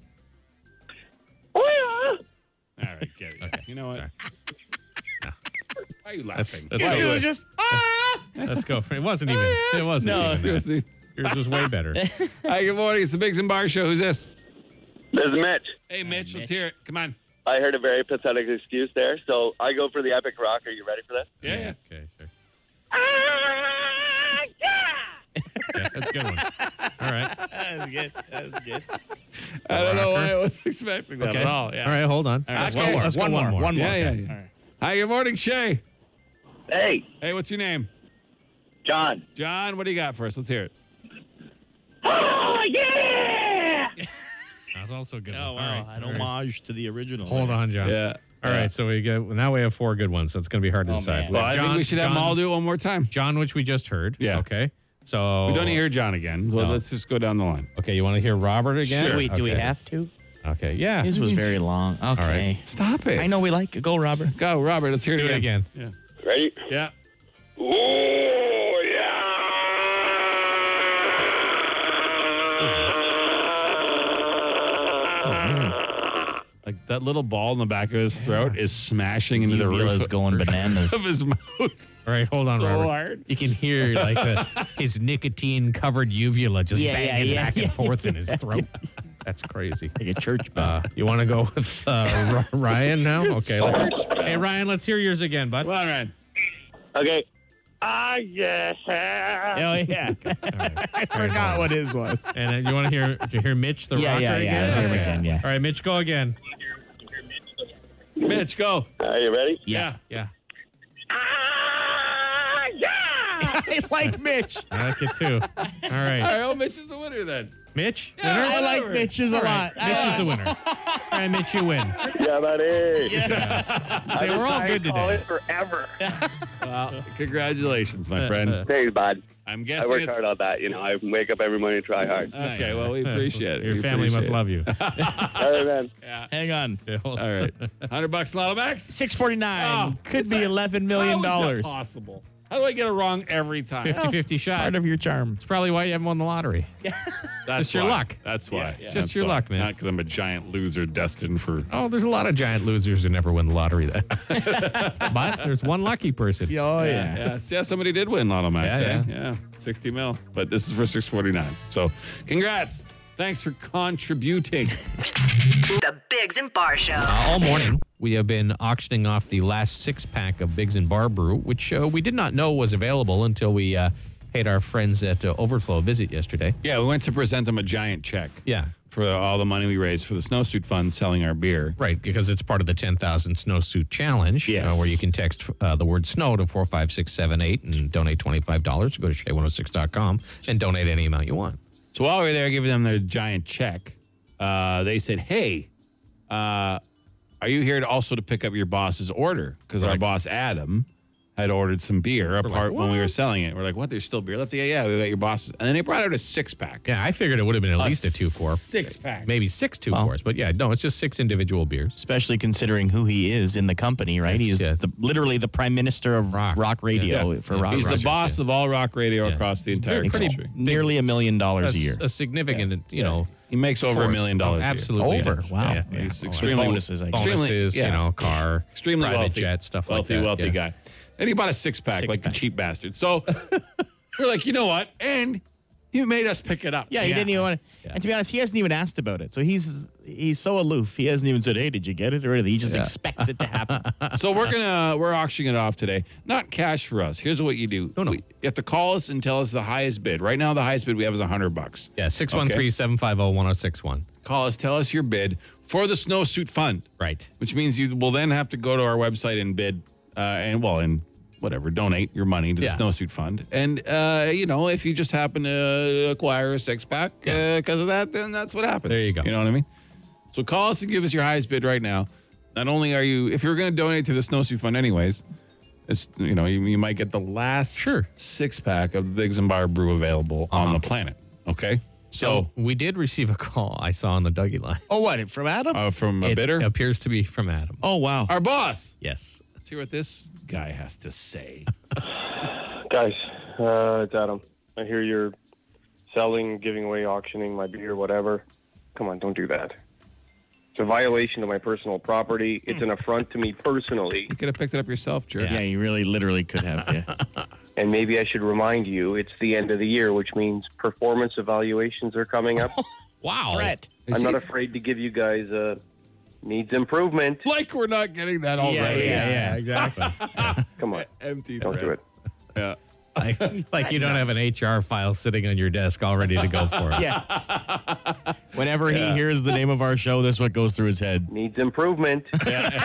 S10: Oh, yeah.
S2: All right, get it. You know what? Why are you
S3: That's,
S2: laughing?
S3: that's
S4: It
S3: go.
S4: was just,
S3: Let's go. For, it wasn't even. It wasn't.
S4: No,
S3: even that.
S2: Seriously.
S3: Yours was way better.
S2: Hi, good morning. It's the Biggs and Bar Show. Who's this?
S10: This is Mitch.
S2: Hey, Mitch, let's
S4: Mitch.
S2: hear it. Come on.
S10: I heard a very pathetic excuse there, so I go for the epic rock. Are you ready for this?
S2: Yeah, yeah.
S3: Okay, sure.
S10: Ah, yeah.
S3: Okay, that's a good one. All right.
S4: That's good. That's good.
S2: I don't know why I was expecting that
S3: Okay.
S2: at all. Yeah.
S3: All right, hold on.
S4: All right,
S3: Let's
S4: one
S3: go-
S4: more.
S3: let's go
S4: One more. One more.
S2: Yeah, yeah,
S4: Okay.
S2: yeah.
S4: All right.
S2: Hi, good morning, Shay.
S10: Hey,
S2: Hey, what's your name?
S10: John.
S2: John, what do you got for us? Let's hear it.
S10: Oh, yeah!
S3: That's also a good.
S4: Oh,
S3: one.
S4: wow.
S3: All right.
S4: An
S3: All right.
S4: homage to the original.
S3: Hold on, John.
S2: Yeah.
S3: All right, so we get now we have four good ones, so it's going to be hard to
S4: Oh,
S3: decide.
S4: man.
S2: Well, I think we should have them all do it one more time.
S3: John, which we just heard.
S2: Yeah.
S3: Okay. So
S2: We don't need to hear John again. Well,
S3: No.
S2: let's just go down the line.
S3: Okay, you want to hear Robert again?
S4: Do we, do we
S3: Okay.
S4: have to?
S3: Okay. Yeah.
S4: His was very long. Okay.
S3: right.
S2: Stop it.
S4: I know we like it. Go, Robert.
S2: Go, Robert. Let's hear
S3: Do
S2: it
S3: it
S2: again.
S3: again.
S2: Yeah.
S10: Ready?
S2: Yeah.
S10: Oh, yeah!
S2: Like that little ball in the back of his throat is smashing into the
S4: Uvula
S2: roof
S4: is going bananas.
S2: of his mouth.
S3: All right, hold on,
S2: So
S3: Robert.
S2: hard.
S3: You can hear like the, his nicotine-covered uvula just
S4: Yeah, yeah,
S3: banging
S4: yeah,
S3: back
S4: yeah,
S3: and forth in his throat. That's crazy.
S4: Like a church bell.
S3: Uh, you want to go with uh, R- Ryan now? Okay. Let's, hey, Ryan, let's hear yours again, bud.
S2: Come on, Ryan.
S10: Okay. Ah, yeah.
S4: Oh, yeah. I forgot what his was.
S3: And then you want to hear to hear Mitch the
S4: Yeah,
S3: rocker
S4: yeah, yeah.
S3: again?
S4: Here we
S3: Okay.
S4: can, yeah.
S3: All right, Mitch, go again.
S2: Mitch, go.
S10: Are you ready?
S2: Yeah.
S3: Yeah.
S10: Ah, yeah!
S4: I like Mitch.
S3: I like it too. All
S2: All
S3: right.
S2: right. Oh, Mitch is the winner then.
S3: Mitch,
S2: Yeah,
S3: winner?
S4: I like
S2: Whatever.
S4: Mitch's a
S3: All
S4: lot.
S3: right, Mitch is the winner. All right, Mitch, you win.
S10: Yeah, buddy.
S3: Hey, we're all good
S10: Call
S3: today.
S10: it forever.
S2: Well, congratulations, my friend.
S10: Thanks, bud.
S2: I'm
S10: I
S2: guessing
S10: work
S2: it's
S10: hard on that. You know, I wake up every morning and try hard.
S2: okay. Well, we appreciate it.
S3: Your
S2: We
S3: family must
S2: appreciate
S3: love you.
S10: Other than
S4: Hang on.
S2: it. All right. Hundred bucks, Lotto Max.
S4: six forty-nine.
S2: Oh,
S4: Could
S2: it's
S4: be
S2: a-
S4: eleven million
S2: How is
S4: dollars.
S2: that possible? How do I get it wrong every time?
S3: fifty-fifty shot.
S4: Part of your charm.
S3: It's probably why you haven't won the lottery.
S2: That's
S3: just your
S2: why.
S3: luck.
S2: That's why.
S3: It's just
S2: That's
S3: your
S2: why.
S3: luck, man.
S2: Not because I'm a giant loser destined for.
S3: Oh, there's a lot of giant losers who never win the lottery then. But there's one lucky person.
S4: Oh,
S2: Yeah, yeah. Yeah, somebody did win Lotto Max.
S3: Yeah,
S2: Yeah,
S3: yeah.
S2: yeah. sixty mil. But this is for six forty-nine. So congrats. Thanks for contributing.
S5: The Biggs and Bar Show.
S3: Uh, all morning, we have been auctioning off the last six pack of Biggs and Bar Brew, which uh, we did not know was available until we uh, paid our friends at uh, Overflow a visit yesterday.
S2: Yeah, we went to present them a giant check.
S3: Yeah.
S2: For all the money we raised for the Snowsuit Fund selling our beer.
S3: Right, because it's part of the ten thousand Snowsuit Challenge,
S2: Yes.
S3: uh, where you can text uh, the word snow to four five six seven eight and donate twenty-five dollars. Go to shay one oh six dot com and donate any amount you want.
S2: So while we were there giving them their giant check, uh, they said, hey, uh, are you here to also to pick up your boss's order? Because our
S3: Right.
S2: boss, Adam, had ordered some beer apart when we were
S3: "What?"
S2: selling it. We're like, what? There's still beer left? Yeah, yeah, we got your boss's. And then they brought out a six-pack.
S3: Yeah, I figured it would have been at least a two four.
S2: Six-pack.
S3: Maybe six two
S4: Well-
S3: fours, but yeah, no, it's just six individual beers.
S4: Especially considering who he is in the company, right? He is
S3: Yes.
S4: the, literally the prime minister of
S3: Rock.
S4: rock, radio
S3: Yeah.
S4: for
S3: Yeah.
S4: rock.
S2: He's
S4: rock.
S2: the boss of all rock radio
S3: Yeah.
S2: across the
S3: He's
S2: entire
S3: very- pretty
S2: country.
S4: Nearly a million dollars
S3: a,
S4: a year.
S3: a significant, you know,
S2: He makes over a
S3: force.
S2: million dollars
S3: Oh,
S2: a year.
S3: absolutely.
S4: Over?
S3: yes.
S4: Wow.
S3: Yeah,
S2: Yeah,
S3: yeah.
S2: he's
S3: Oh,
S2: extremely
S4: bonuses, I guess.
S2: extremely-
S3: bonuses,
S2: yeah.
S3: you know, car,
S2: extremely
S3: private
S2: wealthy,
S3: jet, stuff
S2: wealthy,
S3: like that.
S2: wealthy
S3: yeah.
S2: guy. And he bought a six pack like the
S4: Six-pack.
S2: cheap bastard. So we're like, you know what? And he made us pick it up.
S4: Yeah, he didn't even want to. And to be honest, he hasn't even asked about it. So he's he's so aloof. He hasn't even said, "Hey, did you get it?" or anything. He just expects it to happen.
S2: So we're gonna we're auctioning it off today. Not cash for us. Here's what you do.
S3: No, no.
S2: We- you have to call us and tell us the highest bid. Right now, the highest bid we have is a hundred bucks.
S3: Yeah, six one three, seven five zero, one zero six one.
S2: Call us. Tell us your bid for the Snowsuit Fund.
S3: Right.
S2: Which means you will then have to go to our website and bid, uh, and well, and whatever, donate your money to
S3: Yeah.
S2: the Snowsuit Fund. And, uh, you know, if you just happen to acquire a six pack because of that, then that's what happens.
S3: There you go.
S2: You know what I mean? So call us and give us your highest bid right now. Not only are you, if you're going to donate to the Snowsuit Fund anyways, it's, you know, you, you might get the last
S3: Sure.
S2: six pack of Biggs and Bar Brew available on the planet. Okay. So,
S3: So we did receive a call I saw on the Dougie line.
S4: Oh, what? From Adam?
S2: uh, from a
S3: It
S2: bidder,
S3: appears to be from Adam.
S4: oh, wow.
S2: our boss.
S3: Yes.
S2: Let's hear what this guy has to say.
S11: Guys, uh, it's Adam. I hear you're selling, giving away, auctioning my beer, whatever. Come on, don't do that. It's a violation of my personal property. It's an affront to me personally.
S2: You could have picked it up yourself, jerk.
S4: Yeah, you really literally could have. Yeah.
S11: And maybe I should remind you, it's the end of the year, which means performance evaluations are coming up.
S3: Wow.
S4: Threat.
S11: I'm not afraid to give you guys uh, needs improvement.
S2: Like we're not getting that already.
S4: yeah,
S3: Yeah, exactly.
S11: Come on,
S2: Empty
S11: don't do it.
S2: threats. Yeah.
S3: Like, like you don't have an H R file sitting on your desk all ready to go for it.
S4: Yeah. Whenever he hears the name of our show, this is what goes through his head.
S11: Needs improvement.
S2: Is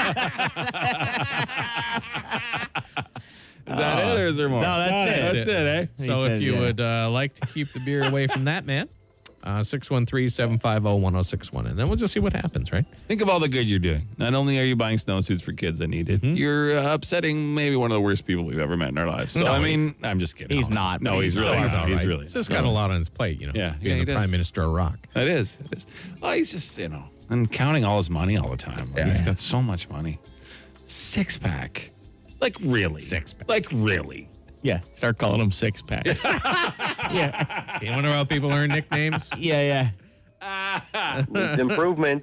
S2: that it, or is there more?
S4: No, that's it.
S2: That's it, eh?
S3: So
S4: said,
S3: if you
S4: yeah.
S3: would uh, like to keep the beer away from that man, uh, six one three, seven five zero, one zero six one. And then we'll just see what happens, right?
S2: Think of all the good you're doing. Not only are you buying snowsuits for kids that need it,
S4: Mm-hmm.
S2: you're uh, upsetting maybe one of the worst people we've ever met in our lives. So,
S4: No,
S2: I mean, I'm just kidding.
S4: he's not,
S2: No,
S4: but
S2: he's,
S4: he's
S2: really
S4: not.
S2: not.
S3: He's all
S2: He's
S3: right.
S2: really
S3: He's just got a lot on his plate, you know,
S2: Yeah,
S3: being
S2: yeah,
S3: the
S2: he
S3: Prime
S2: does.
S3: Minister of Rock.
S2: It is. It is. Oh, he's just, you know, and counting all his money all the time. Like,
S3: Yeah.
S2: he's got so much money. Six pack. Like, really?
S3: Six pack.
S2: Like, really?
S4: Yeah, start calling him Six Pack.
S3: Yeah. You wonder how people earn nicknames?
S4: yeah, yeah.
S11: Needs improvement.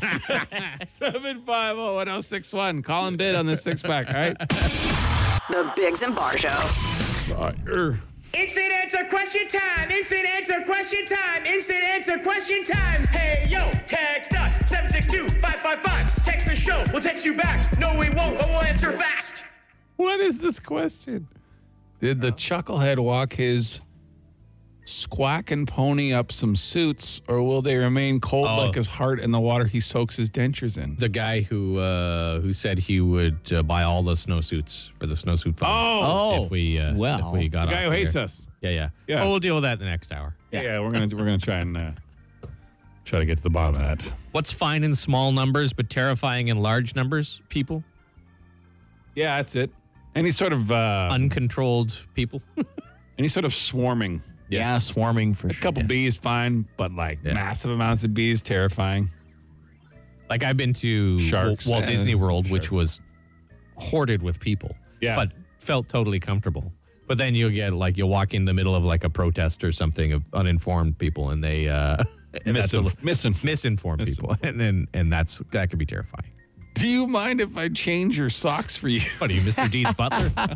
S2: seven five zero, one zero six one. Call and bid on this six pack, all right?
S5: The Biggs and Bar Show.
S2: Fire.
S8: Instant answer question time. Instant answer question time. Instant answer question time. Hey, yo, text us. seven six two, five five five. Text the show. We'll text you back. No, we won't, but we'll answer fast.
S2: What is this question? Did the chucklehead walk his squawking pony up some suits, or will they remain cold
S3: Oh.
S2: like his heart in the water he soaks his dentures in?
S3: The guy who uh, who said he would uh, buy all the snowsuits for the snowsuit fund.
S4: Oh,
S3: if we uh,
S4: well.
S3: if we got
S2: The guy
S3: off
S2: who hates
S3: there.
S2: us.
S3: Yeah, yeah,
S2: Yeah.
S3: Well, we'll deal with that in the next hour.
S2: Yeah, we're gonna we're gonna try and uh, try to get to the bottom of that.
S3: What's fine in small numbers but terrifying in large numbers? People,
S2: Yeah, that's it. Any sort of uh,
S3: uncontrolled people.
S2: any sort of swarming.
S4: Yeah, swarming for
S2: A
S4: sure.
S2: couple bees, fine, but like
S3: Yeah.
S2: massive amounts of bees, terrifying.
S3: Like I've been to
S2: Sharks.
S3: Walt
S2: Yeah,
S3: Disney World, which
S2: shark.
S3: was hoarded with people.
S2: Yeah.
S3: But felt totally comfortable. But then you'll get like you'll walk in the middle of like a protest or something of uninformed people, and they uh, and that's a
S2: Misinf-
S3: li-
S2: misinf-
S3: misinformed
S2: misinformed.
S3: people, and then and that's that could be terrifying.
S2: Do you mind if I change your socks for you?
S3: What are you, Mister Deeds Butler? Can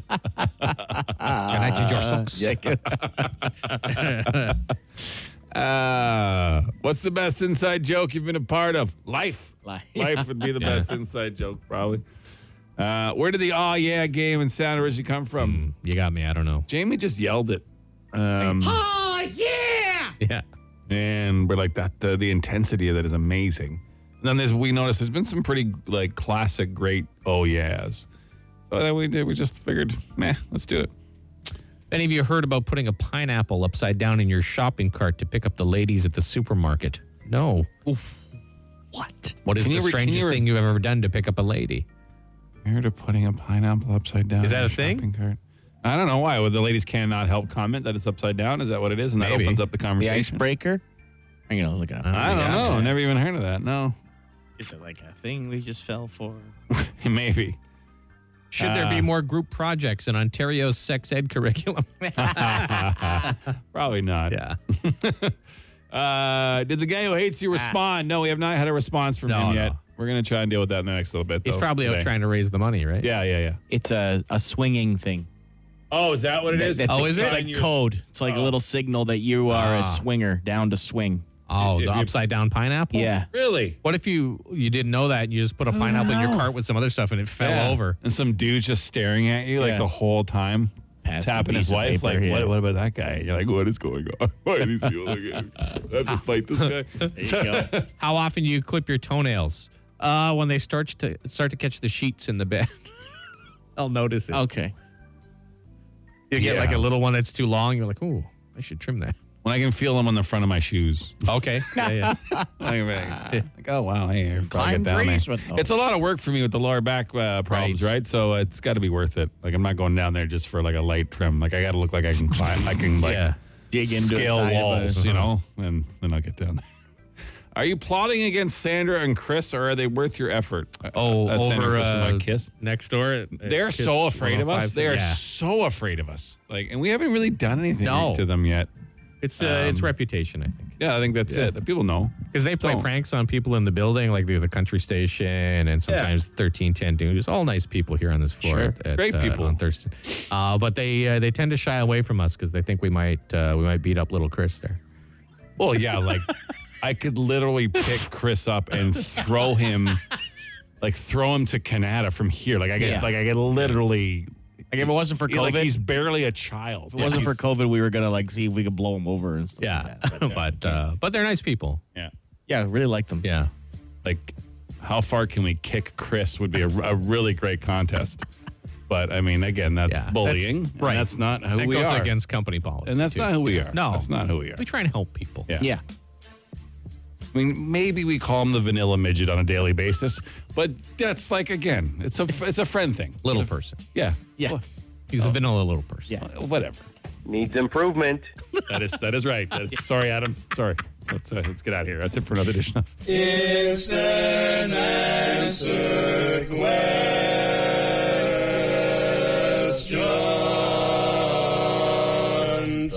S3: I change your socks?
S2: Uh, what's the best inside joke you've been a part of? Life.
S4: Life.
S2: Life would be the
S3: Yeah.
S2: best inside joke, probably. Uh, where did the "oh yeah" game and sound originally come from?
S3: You got me. I don't know.
S2: Jamie just yelled it. Um,
S3: Oh yeah! Yeah.
S2: and we're like that. The, the intensity of that is amazing. And then there's we noticed there's been some pretty like classic, great "oh yeahs." So then we did. We just figured, meh, let's do it.
S3: Any of you heard about putting a pineapple upside down in your shopping cart to pick up the ladies at the supermarket? No.
S4: What?
S3: What is
S2: Can
S3: the
S2: you re- can
S3: strangest
S2: you re-
S3: thing you've ever done to pick up a lady?
S2: I heard of putting a pineapple upside down.
S3: Is that
S2: in
S3: a thing?
S2: shopping cart. I don't know why. Well, the ladies cannot help comment that it's upside down. Is that what it is? And that
S3: Maybe.
S2: opens up the
S4: The
S2: conversation.
S4: icebreaker? I'm going to look it up.
S2: I don't
S3: Yeah.
S2: know. Never even heard of that. No.
S4: Is it like a thing we just fell for?
S2: Maybe.
S3: Should there
S2: Uh,
S3: be more group projects in Ontario's sex ed curriculum?
S2: Probably not.
S3: Yeah.
S2: Uh, did the guy who hates you respond? No, we have not had a response from
S3: No,
S2: him
S3: no.
S2: yet. We're going to try and deal with that in the next little bit.
S3: He's
S2: though,
S3: probably out
S2: today.
S3: trying to raise the money, right?
S2: Yeah, yeah, yeah.
S4: It's a, a swinging thing.
S2: Oh, is that what it is?
S4: That's
S3: Oh,
S4: a,
S3: is
S4: it's
S3: it?
S4: like code. It's like a little signal that you are a
S3: Ah.
S4: swinger, down to swing.
S3: Oh,
S2: If
S3: the
S2: you-
S3: upside down pineapple?
S4: Yeah.
S2: Really?
S3: What if you you didn't know that and you just put a pineapple in your cart with some other stuff and it fell
S2: Yeah.
S3: over?
S2: And some dude just staring at you like
S4: Yeah.
S2: the whole time.
S4: Pass the
S2: Tapping his
S4: piece of
S2: wife,
S4: paper,
S2: like,
S4: yeah.
S2: what, what about that guy? And you're like, what is going on? Why are these people looking at me? I have to fight this guy.
S4: There you go.
S3: How often do you clip your toenails? Uh, when they start to start to catch the sheets in the bed. I'll notice it.
S4: Okay.
S3: You get
S2: Yeah.
S3: like a little one that's too long. You're like, ooh, I should trim that.
S2: When I can feel them on the front of my shoes.
S3: Okay. Yeah, yeah.
S2: like, like, oh, wow. Hey, I'll
S4: Climb
S2: get down there.
S4: trees with no-
S2: It's a lot of work for me with the lower back uh, problems,
S3: Right.
S2: right? So it's got to be worth it. Like, I'm not going down there just for like a light trim. Like, I got to look like I can climb. I can, like,
S3: Yeah.
S4: Dig into the
S2: scale
S4: side of
S2: walls,
S4: a-
S2: you know, and then I'll get down there. Are you plotting against Sandra and Chris, or are they worth your effort?
S3: Oh,
S2: That's Sandra,
S3: over
S2: Chris, and
S3: uh,
S2: my Kiss.
S3: next door. at- at
S2: They're
S3: Kiss
S2: so afraid of us.
S3: one oh five.
S2: They are
S3: Yeah.
S2: so afraid of us. Like, and we haven't really done anything
S3: No.
S2: to them yet.
S3: It's uh, it's reputation, I think,
S2: Yeah, I think that's it. The people know.
S3: because they play
S2: Don't.
S3: pranks on people in the building, like they're the country station, and sometimes thirteen ten dudes. All nice people here on this floor.
S2: Sure.
S3: At, at,
S2: Great
S3: uh,
S2: people.
S3: on Thurston. Uh, but they uh, they tend to shy away from us because they think we might uh, we might beat up little Chris there.
S2: Well, yeah, like I could literally pick Chris up and throw him, like throw him to Canada from here. Like I get,
S4: Yeah.
S2: like I get literally,
S4: Like if it wasn't for
S2: He's like
S4: COVID,
S2: he's barely a child.
S4: if it wasn't for COVID, we were gonna like see if we could blow him over and stuff.
S3: Yeah,
S4: like that.
S3: but uh, but they're nice people.
S2: Yeah.
S4: yeah, really like them.
S3: Yeah.
S2: Like, how far can we kick Chris would be a, a really great contest. But, I mean, again, that's
S3: Yeah,
S2: bullying.
S3: that's-
S2: and
S3: right.
S2: That's not who
S3: That
S2: we
S3: goes
S2: are.
S3: against company policy.
S2: and that's
S3: too.
S2: not who we are.
S3: No.
S2: That's not who we are.
S3: We try and help people.
S2: Yeah.
S4: Yeah.
S2: I mean, maybe we call him the vanilla midget on a daily basis, but that's like, again, it's a it's a friend thing.
S3: Little
S2: It's a-
S3: person.
S2: Yeah.
S4: Yeah.
S2: Well,
S3: He's a vanilla little person.
S4: Yeah.
S2: whatever.
S11: Needs improvement.
S2: That is that is right. That is, sorry, Adam. Sorry. Let's uh, let's get out of here. That's it for another edition of
S8: Instant Answer Question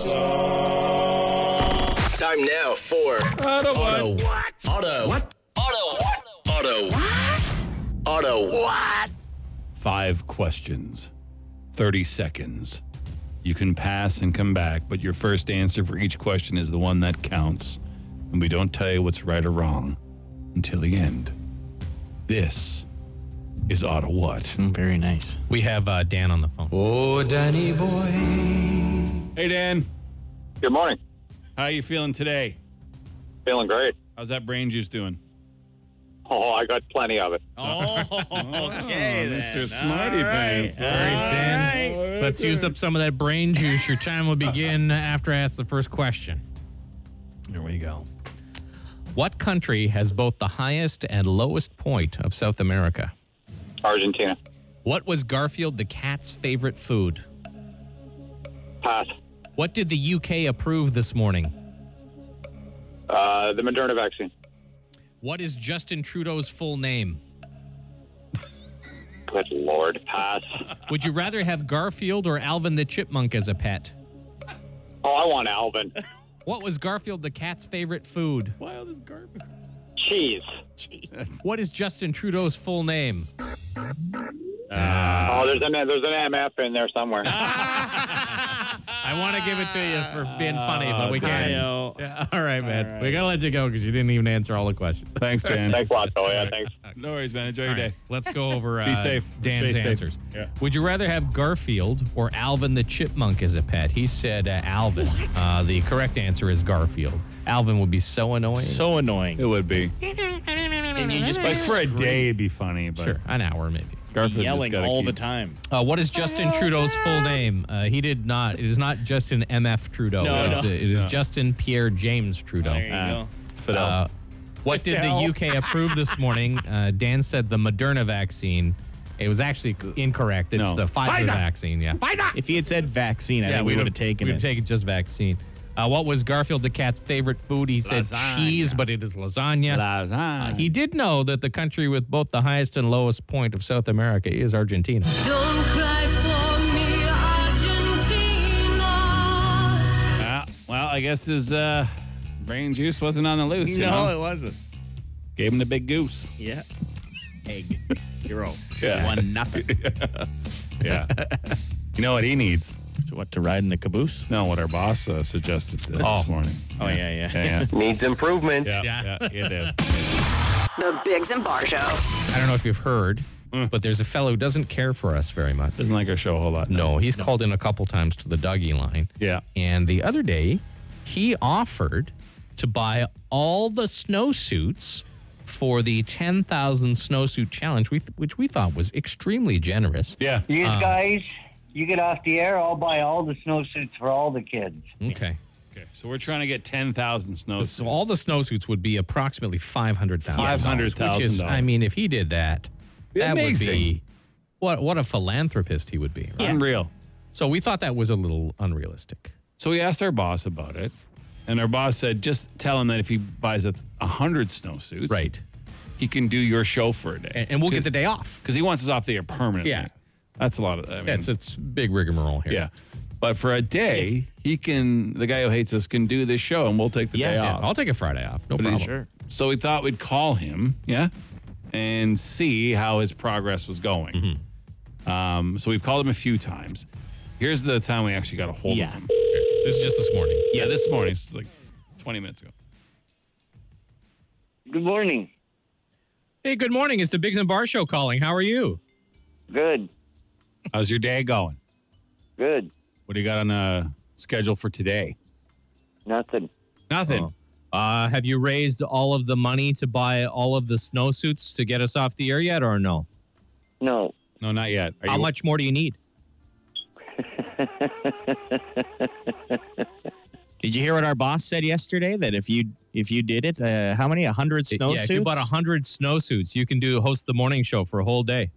S9: Time now for
S2: Auto
S9: Auto what? Auto what? Auto what? Auto what? Auto what?
S2: Five questions, thirty seconds. You can pass and come back, but your first answer for each question is the one that counts. And we don't tell you what's right or wrong until the end. This is Auto What?
S4: Mm, very nice.
S3: We have uh, Dan on the phone.
S8: Oh, Danny boy.
S2: Hey, Dan.
S10: Good morning.
S2: How you feeling today?
S10: Feeling great.
S2: How's that brain juice doing?
S10: Oh, I got plenty of it.
S4: Oh, okay,
S2: Mister Smarty Pants.
S3: All right, Dan. Let's use up some of that brain juice. Your time will begin after I ask the first question. Here we go. What country has both the highest and lowest point of South America?
S10: Argentina.
S3: What was Garfield the cat's favorite food?
S10: Pass.
S3: What did the U K approve this morning?
S10: Uh, the Moderna vaccine.
S3: What is Justin Trudeau's full name?
S10: Good Lord. Pass.
S3: Would you rather have Garfield or Alvin the Chipmunk as a pet?
S10: Oh, I want Alvin.
S3: What was Garfield the cat's favorite food?
S2: Why all this garbage?
S10: Cheese.
S3: What is Justin Trudeau's full name?
S10: Oh, there's an there's an M F in there somewhere.
S3: I want to give it to you for being funny, but we can't.
S4: Hi-yo.
S3: Yeah, all right, man. We got to let you go because you didn't even answer all the questions.
S2: Thanks, Dan.
S10: Thanks a lot, though. Yeah, thanks.
S2: No worries, man. Enjoy your
S3: All right,
S2: day.
S3: let's go over uh,
S2: Be safe.
S3: Dan's
S2: Stay safe.
S3: answers.
S2: Yeah.
S3: Would you rather have Garfield or Alvin the Chipmunk as a pet? He said uh, Alvin. Uh, the correct answer is Garfield. Alvin would be so annoying.
S4: So annoying.
S2: It would be.
S4: And you just
S2: Like for a
S4: scream,
S2: day, it'd be funny, but
S3: Sure, an hour maybe.
S2: Garfield just
S4: yelling
S2: gotta
S4: all
S2: keep-
S4: the time.
S3: Uh, what is Justin Trudeau's full name? Uh, he did not. It is not Justin M F Trudeau.
S4: No,
S3: it is,
S4: no.
S3: it is
S2: No.
S3: Justin Pierre James Trudeau.
S4: There you
S2: Ah.
S4: go.
S2: Fidel.
S3: Uh, what did the U K approve this morning? Uh, Dan said the Moderna vaccine. It was actually incorrect. It's
S2: No.
S3: the Pfizer,
S2: Pfizer.
S3: vaccine. Yeah.
S4: If he had said vaccine, I think we would have taken
S3: we'd
S4: it.
S3: have taken just vaccine. Uh, what was Garfield the cat's favorite food? He said
S2: Lasagna.
S3: cheese, but it is lasagna.
S2: Lasagna.
S3: Uh, he did know that the country with both the highest and lowest point of South America is Argentina.
S12: Don't cry for me, Argentina.
S2: Ah, well, I guess his uh, brain juice wasn't on the loose. You
S4: no,
S2: know?
S4: it wasn't.
S2: Gave him the big goose.
S4: Yeah. Egg. Hero.
S2: Yeah.
S4: One nothing.
S2: Yeah. You know what he needs?
S4: So what, to ride in the caboose?
S2: No, what our boss uh, suggested uh,
S3: Oh.
S2: this morning.
S4: Oh, yeah, yeah.
S2: Yeah, yeah.
S11: Needs improvement.
S2: Yeah,
S3: Yeah.
S2: yeah, you did.
S5: The Biggs and Bar Show.
S3: I don't know if you've heard, but there's a fellow who doesn't care for us very much.
S2: Doesn't like our show a whole lot.
S3: No, he's called in a couple times to the Dougie line.
S2: Yeah.
S3: And the other day, he offered to buy all the snowsuits for the ten thousand snowsuit challenge, we- which we thought was extremely generous.
S2: Yeah.
S13: You
S3: Um,
S13: guys, you get off the air, I'll buy all the snowsuits for all the kids.
S3: Okay.
S2: Okay. So we're trying to get ten thousand snowsuits.
S3: So all the snowsuits would be approximately five hundred thousand dollars.
S2: five hundred thousand
S3: Which is,
S2: dollars.
S3: I mean, if he did that,
S2: Be
S3: that
S2: amazing.
S3: would be, what, what a philanthropist he would be. Right?
S2: Unreal.
S3: So we thought that was a little unrealistic.
S2: So we asked our boss about it, and our boss said, just tell him that if he buys a a hundred snowsuits,
S3: Right.
S2: he can do your show for a day,
S3: And, and we'll get the day off.
S2: because he wants us off the air permanently.
S3: Yeah.
S2: That's a lot of. I mean,
S3: Yeah, it's, it's big rigmarole here.
S2: yeah. But for a day, he can. The guy who hates us can do this show, and we'll take the
S4: Yeah,
S2: day
S3: Yeah,
S2: off.
S3: I'll take a Friday off. No
S2: But
S3: problem.
S2: he's-
S4: Sure.
S2: So we thought we'd call him, yeah, and see how his progress was going.
S3: Mm-hmm.
S2: Um, so we've called him a few times. Here's the time we actually got a hold
S4: Yeah.
S2: of him.
S3: This is just this morning.
S2: Yeah, this morning, it's like twenty minutes ago.
S13: Good morning.
S3: Hey, good morning. It's the Biggs and Bar Show calling. How are you?
S13: Good.
S2: How's your day going?
S14: Good.
S2: What do you got on the schedule for today?
S14: Nothing.
S2: Nothing.
S3: Oh. Uh, have you raised all of the money to buy all of the snowsuits to get us off the air yet, or no?
S14: No.
S2: No, not yet. Are
S3: How
S2: you,
S3: much more do you need?
S4: Did you hear what our boss said yesterday? That if you if you did it, uh, how many? A hundred snowsuits?
S3: Yeah, if you bought a hundred snowsuits, you can do host the morning show for a whole day.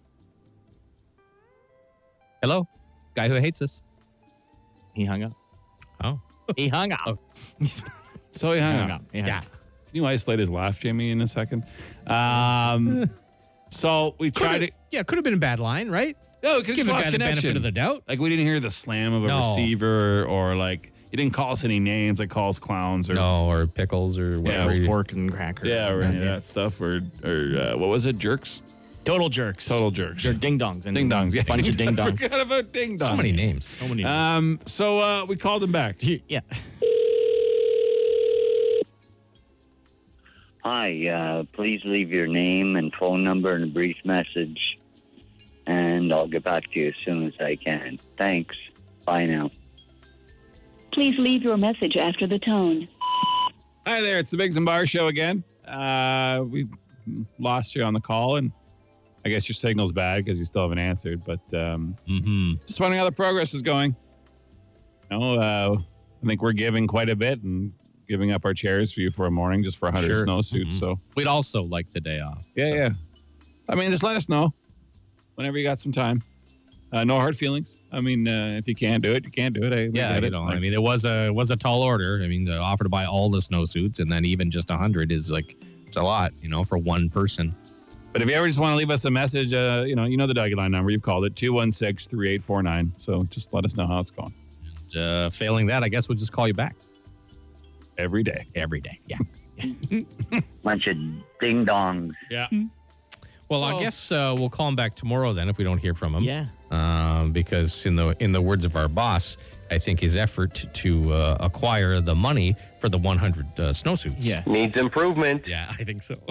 S3: Hello, guy who hates us.
S4: He hung up.
S3: Oh,
S4: he hung up.
S3: Oh.
S2: So he hung,
S4: He
S2: up.
S4: hung up. He hung
S3: Yeah.
S4: up.
S2: Can you isolate his laugh, Jamie, in a second? Um, so we tried to.
S3: Yeah, could have been a bad line, right?
S2: No, because
S3: Give
S2: we
S3: the
S2: lost
S3: guy the benefit
S2: connection.
S3: of the doubt.
S2: Like we didn't hear the slam of a
S3: No.
S2: receiver, or like you didn't call us any names, like call us clowns, or
S3: No, or pickles, or whatever.
S4: Pickles, pork, and cracker.
S2: yeah, or any of that stuff, or or uh, what was it, jerks?
S4: Total jerks.
S2: Total jerks.
S4: They're ding dongs. And
S2: Ding dongs. Yeah,
S4: Bunch of ding dongs.
S2: Forgot about ding dongs.
S3: So many names.
S4: So many.
S2: Um, so uh, we called him back.
S4: yeah.
S14: Hi, uh, please leave your name and phone number and a brief message, and I'll get back to you as soon as I can. Thanks. Bye now.
S15: Please leave your message after the tone.
S2: Hi there, it's the Biggs and Bar Show again. Uh, we lost you on the call, and I guess your signal's bad because you still haven't answered. But um,
S3: Mm-hmm.
S2: just wondering how the progress is going. You know, uh, I think we're giving quite a bit and giving up our chairs for you for a morning just for a hundred
S3: Sure.
S2: snowsuits.
S3: Mhm.
S2: So
S3: We'd also like the day off.
S2: yeah,
S3: so.
S2: yeah. I mean, just let us know whenever you got some time. Uh, no hard feelings. I mean, uh, if you can't do it, you can't do it. I, I
S3: Yeah,
S2: get
S3: you
S2: it.
S3: know,
S2: Like,
S3: I mean, it was a it was a tall order. I mean, the offer to buy all the snowsuits and then even just a hundred is like it's a lot, you know, for one person.
S2: But if you ever just want to leave us a message, uh, you know, you know the Dougie line number. You've called it two one six, three eight four nine. So just let us know how it's going.
S3: And, uh, failing that, I guess we'll just call you back
S2: Every day.
S3: every day. Yeah.
S14: Bunch of ding dongs.
S2: Yeah.
S3: Well, I
S2: So-
S3: guess uh, we'll call him back tomorrow then if we don't hear from him.
S4: Yeah.
S3: Um, because in the in the words of our boss, I think his effort to uh, acquire the money for the one hundred uh, snowsuits.
S4: Yeah.
S11: Needs improvement.
S3: Yeah, I think so.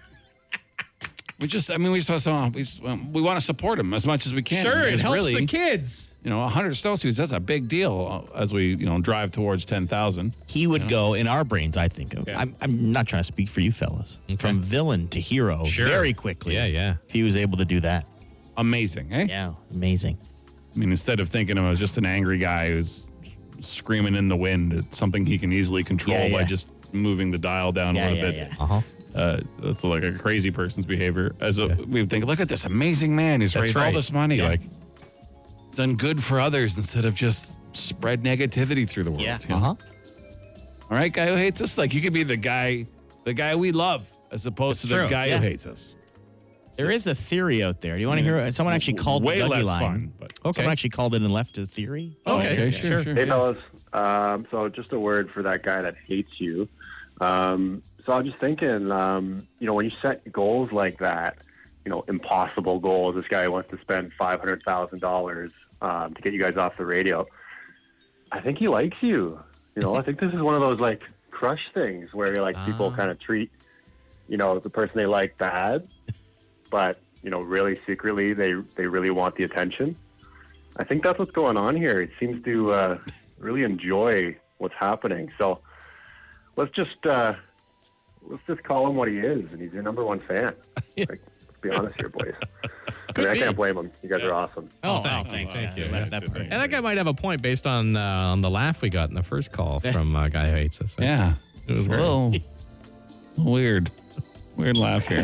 S2: We just, I mean, we just, we, just, um, we want to support him as much as we can.
S3: Sure, it
S2: Because
S3: helps
S2: really,
S3: the kids.
S2: You know, one hundred snowsuits, that's a big deal uh, as we, you know, drive towards ten thousand.
S4: He would go in our brains, I think.
S2: Okay.
S4: I'm, I'm not trying to speak for you fellas. From villain to hero
S3: Sure.
S4: very quickly.
S3: Yeah, yeah.
S4: If he was able to do that.
S2: Amazing, eh?
S4: Yeah. Amazing.
S2: I mean, instead of thinking of him as just an angry guy who's screaming in the wind, it's something he can easily control
S4: Yeah,
S2: by
S4: yeah.
S2: just moving the dial down
S4: Yeah,
S2: a little
S4: yeah,
S2: bit.
S4: yeah.
S3: Uh-huh.
S2: Uh, that's like a crazy person's behavior. As a, we would think, look at this amazing man who's
S3: That's
S2: raised all
S3: right.
S2: this money.
S4: Yeah.
S2: Like, done good for others instead of just spread negativity through the world.
S4: Yeah.
S2: you know?
S3: Uh-huh.
S2: All right, guy who hates us. Like, you could be the guy, the guy we love, as opposed
S3: It's
S2: to the
S3: true.
S2: guy
S4: Yeah.
S2: who hates us.
S4: There is a theory out there. Do you want to hear it? Someone actually called
S2: Way
S4: the Dougie
S2: less
S4: line.
S2: fun, but
S3: Okay.
S4: Someone actually called it and left a theory.
S3: Okay,
S2: sure,
S3: sure.
S2: sure.
S11: Hey,
S2: yeah.
S11: fellas. Um, so just a word for that guy that hates you. Um, so I'm just thinking, um, you know, when you set goals like that, you know, impossible goals. This guy wants to spend five hundred thousand dollars um, to get you guys off the radio. I think he likes you. You know, I think this is one of those like crush things where you're like people
S4: Ah.
S11: kind of treat, you know, the person they like bad, but you know, really secretly they they really want the attention. I think that's what's going on here. It seems to uh, really enjoy what's happening. So let's just uh, let's just call him what he is, and he's your number one fan. Like, let's be honest here, boys. I mean, I can't blame him. You guys are awesome.
S4: Oh,
S3: thank
S4: wow, thanks.
S3: Thank
S4: Yeah,
S3: you.
S4: left that part.
S3: And that guy might have a point based on uh, on the laugh we got in the first call from a guy who hates us.
S2: Yeah.
S3: It was
S2: It's a
S3: very-
S2: little weird. Weird laugh here.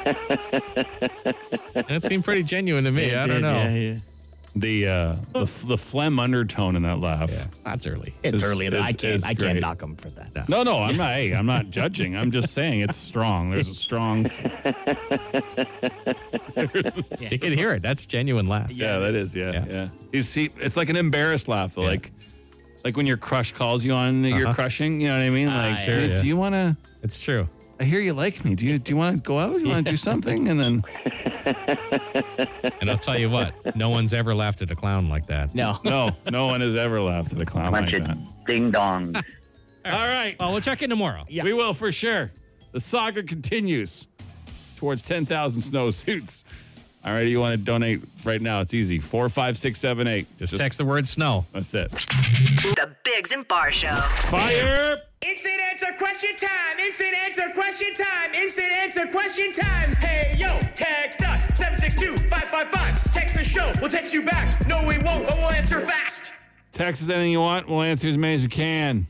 S3: That seemed pretty genuine to me.
S4: Yeah, it
S3: I don't
S4: did,
S3: know.
S4: yeah, yeah.
S2: The uh, the, f- the phlegm undertone in that laugh.
S3: Yeah, that's early.
S4: It's
S2: Is-
S4: early. I
S2: is-
S4: can't.
S2: is
S4: I can't
S2: great.
S4: knock him for that.
S2: No, no, I'm not. Hey, I'm not judging. I'm just saying it's strong. There's a strong.
S3: You can hear it. That's genuine laugh.
S2: Yeah, that is. Yeah,
S3: Yeah.
S2: yeah. You see, it's like an embarrassed laugh, though. Like, like when your crush calls you on your
S3: Uh-huh.
S2: crushing. You know what I mean? Like,
S3: sure,
S2: "Hey,
S3: yeah.
S2: do you want to?
S3: It's true.
S2: I hear you like me. Do you do you want to go out? Do you want to do something? And then
S3: And I'll tell you what, no one's ever laughed at a clown like that.
S4: No.
S2: no, no one has ever laughed at a clown
S14: Bunch
S2: like
S14: of
S2: that.
S14: ding dongs.
S2: All right.
S3: Well, we'll check in tomorrow.
S2: We will for sure. The saga continues towards ten thousand snowsuits. All right, you want to donate right now? It's easy. Four, five, six, seven, eight.
S3: Just, Just text the word snow.
S2: That's it.
S5: The Biggs and Bar Show.
S2: Fire!
S8: Instant answer question time. Instant answer question time. Instant answer question time. Hey, yo, text us. seven six two, five five five. Text the show. We'll text you back. No, we won't, but we'll answer fast.
S2: Text us anything you want. We'll answer as many as we can.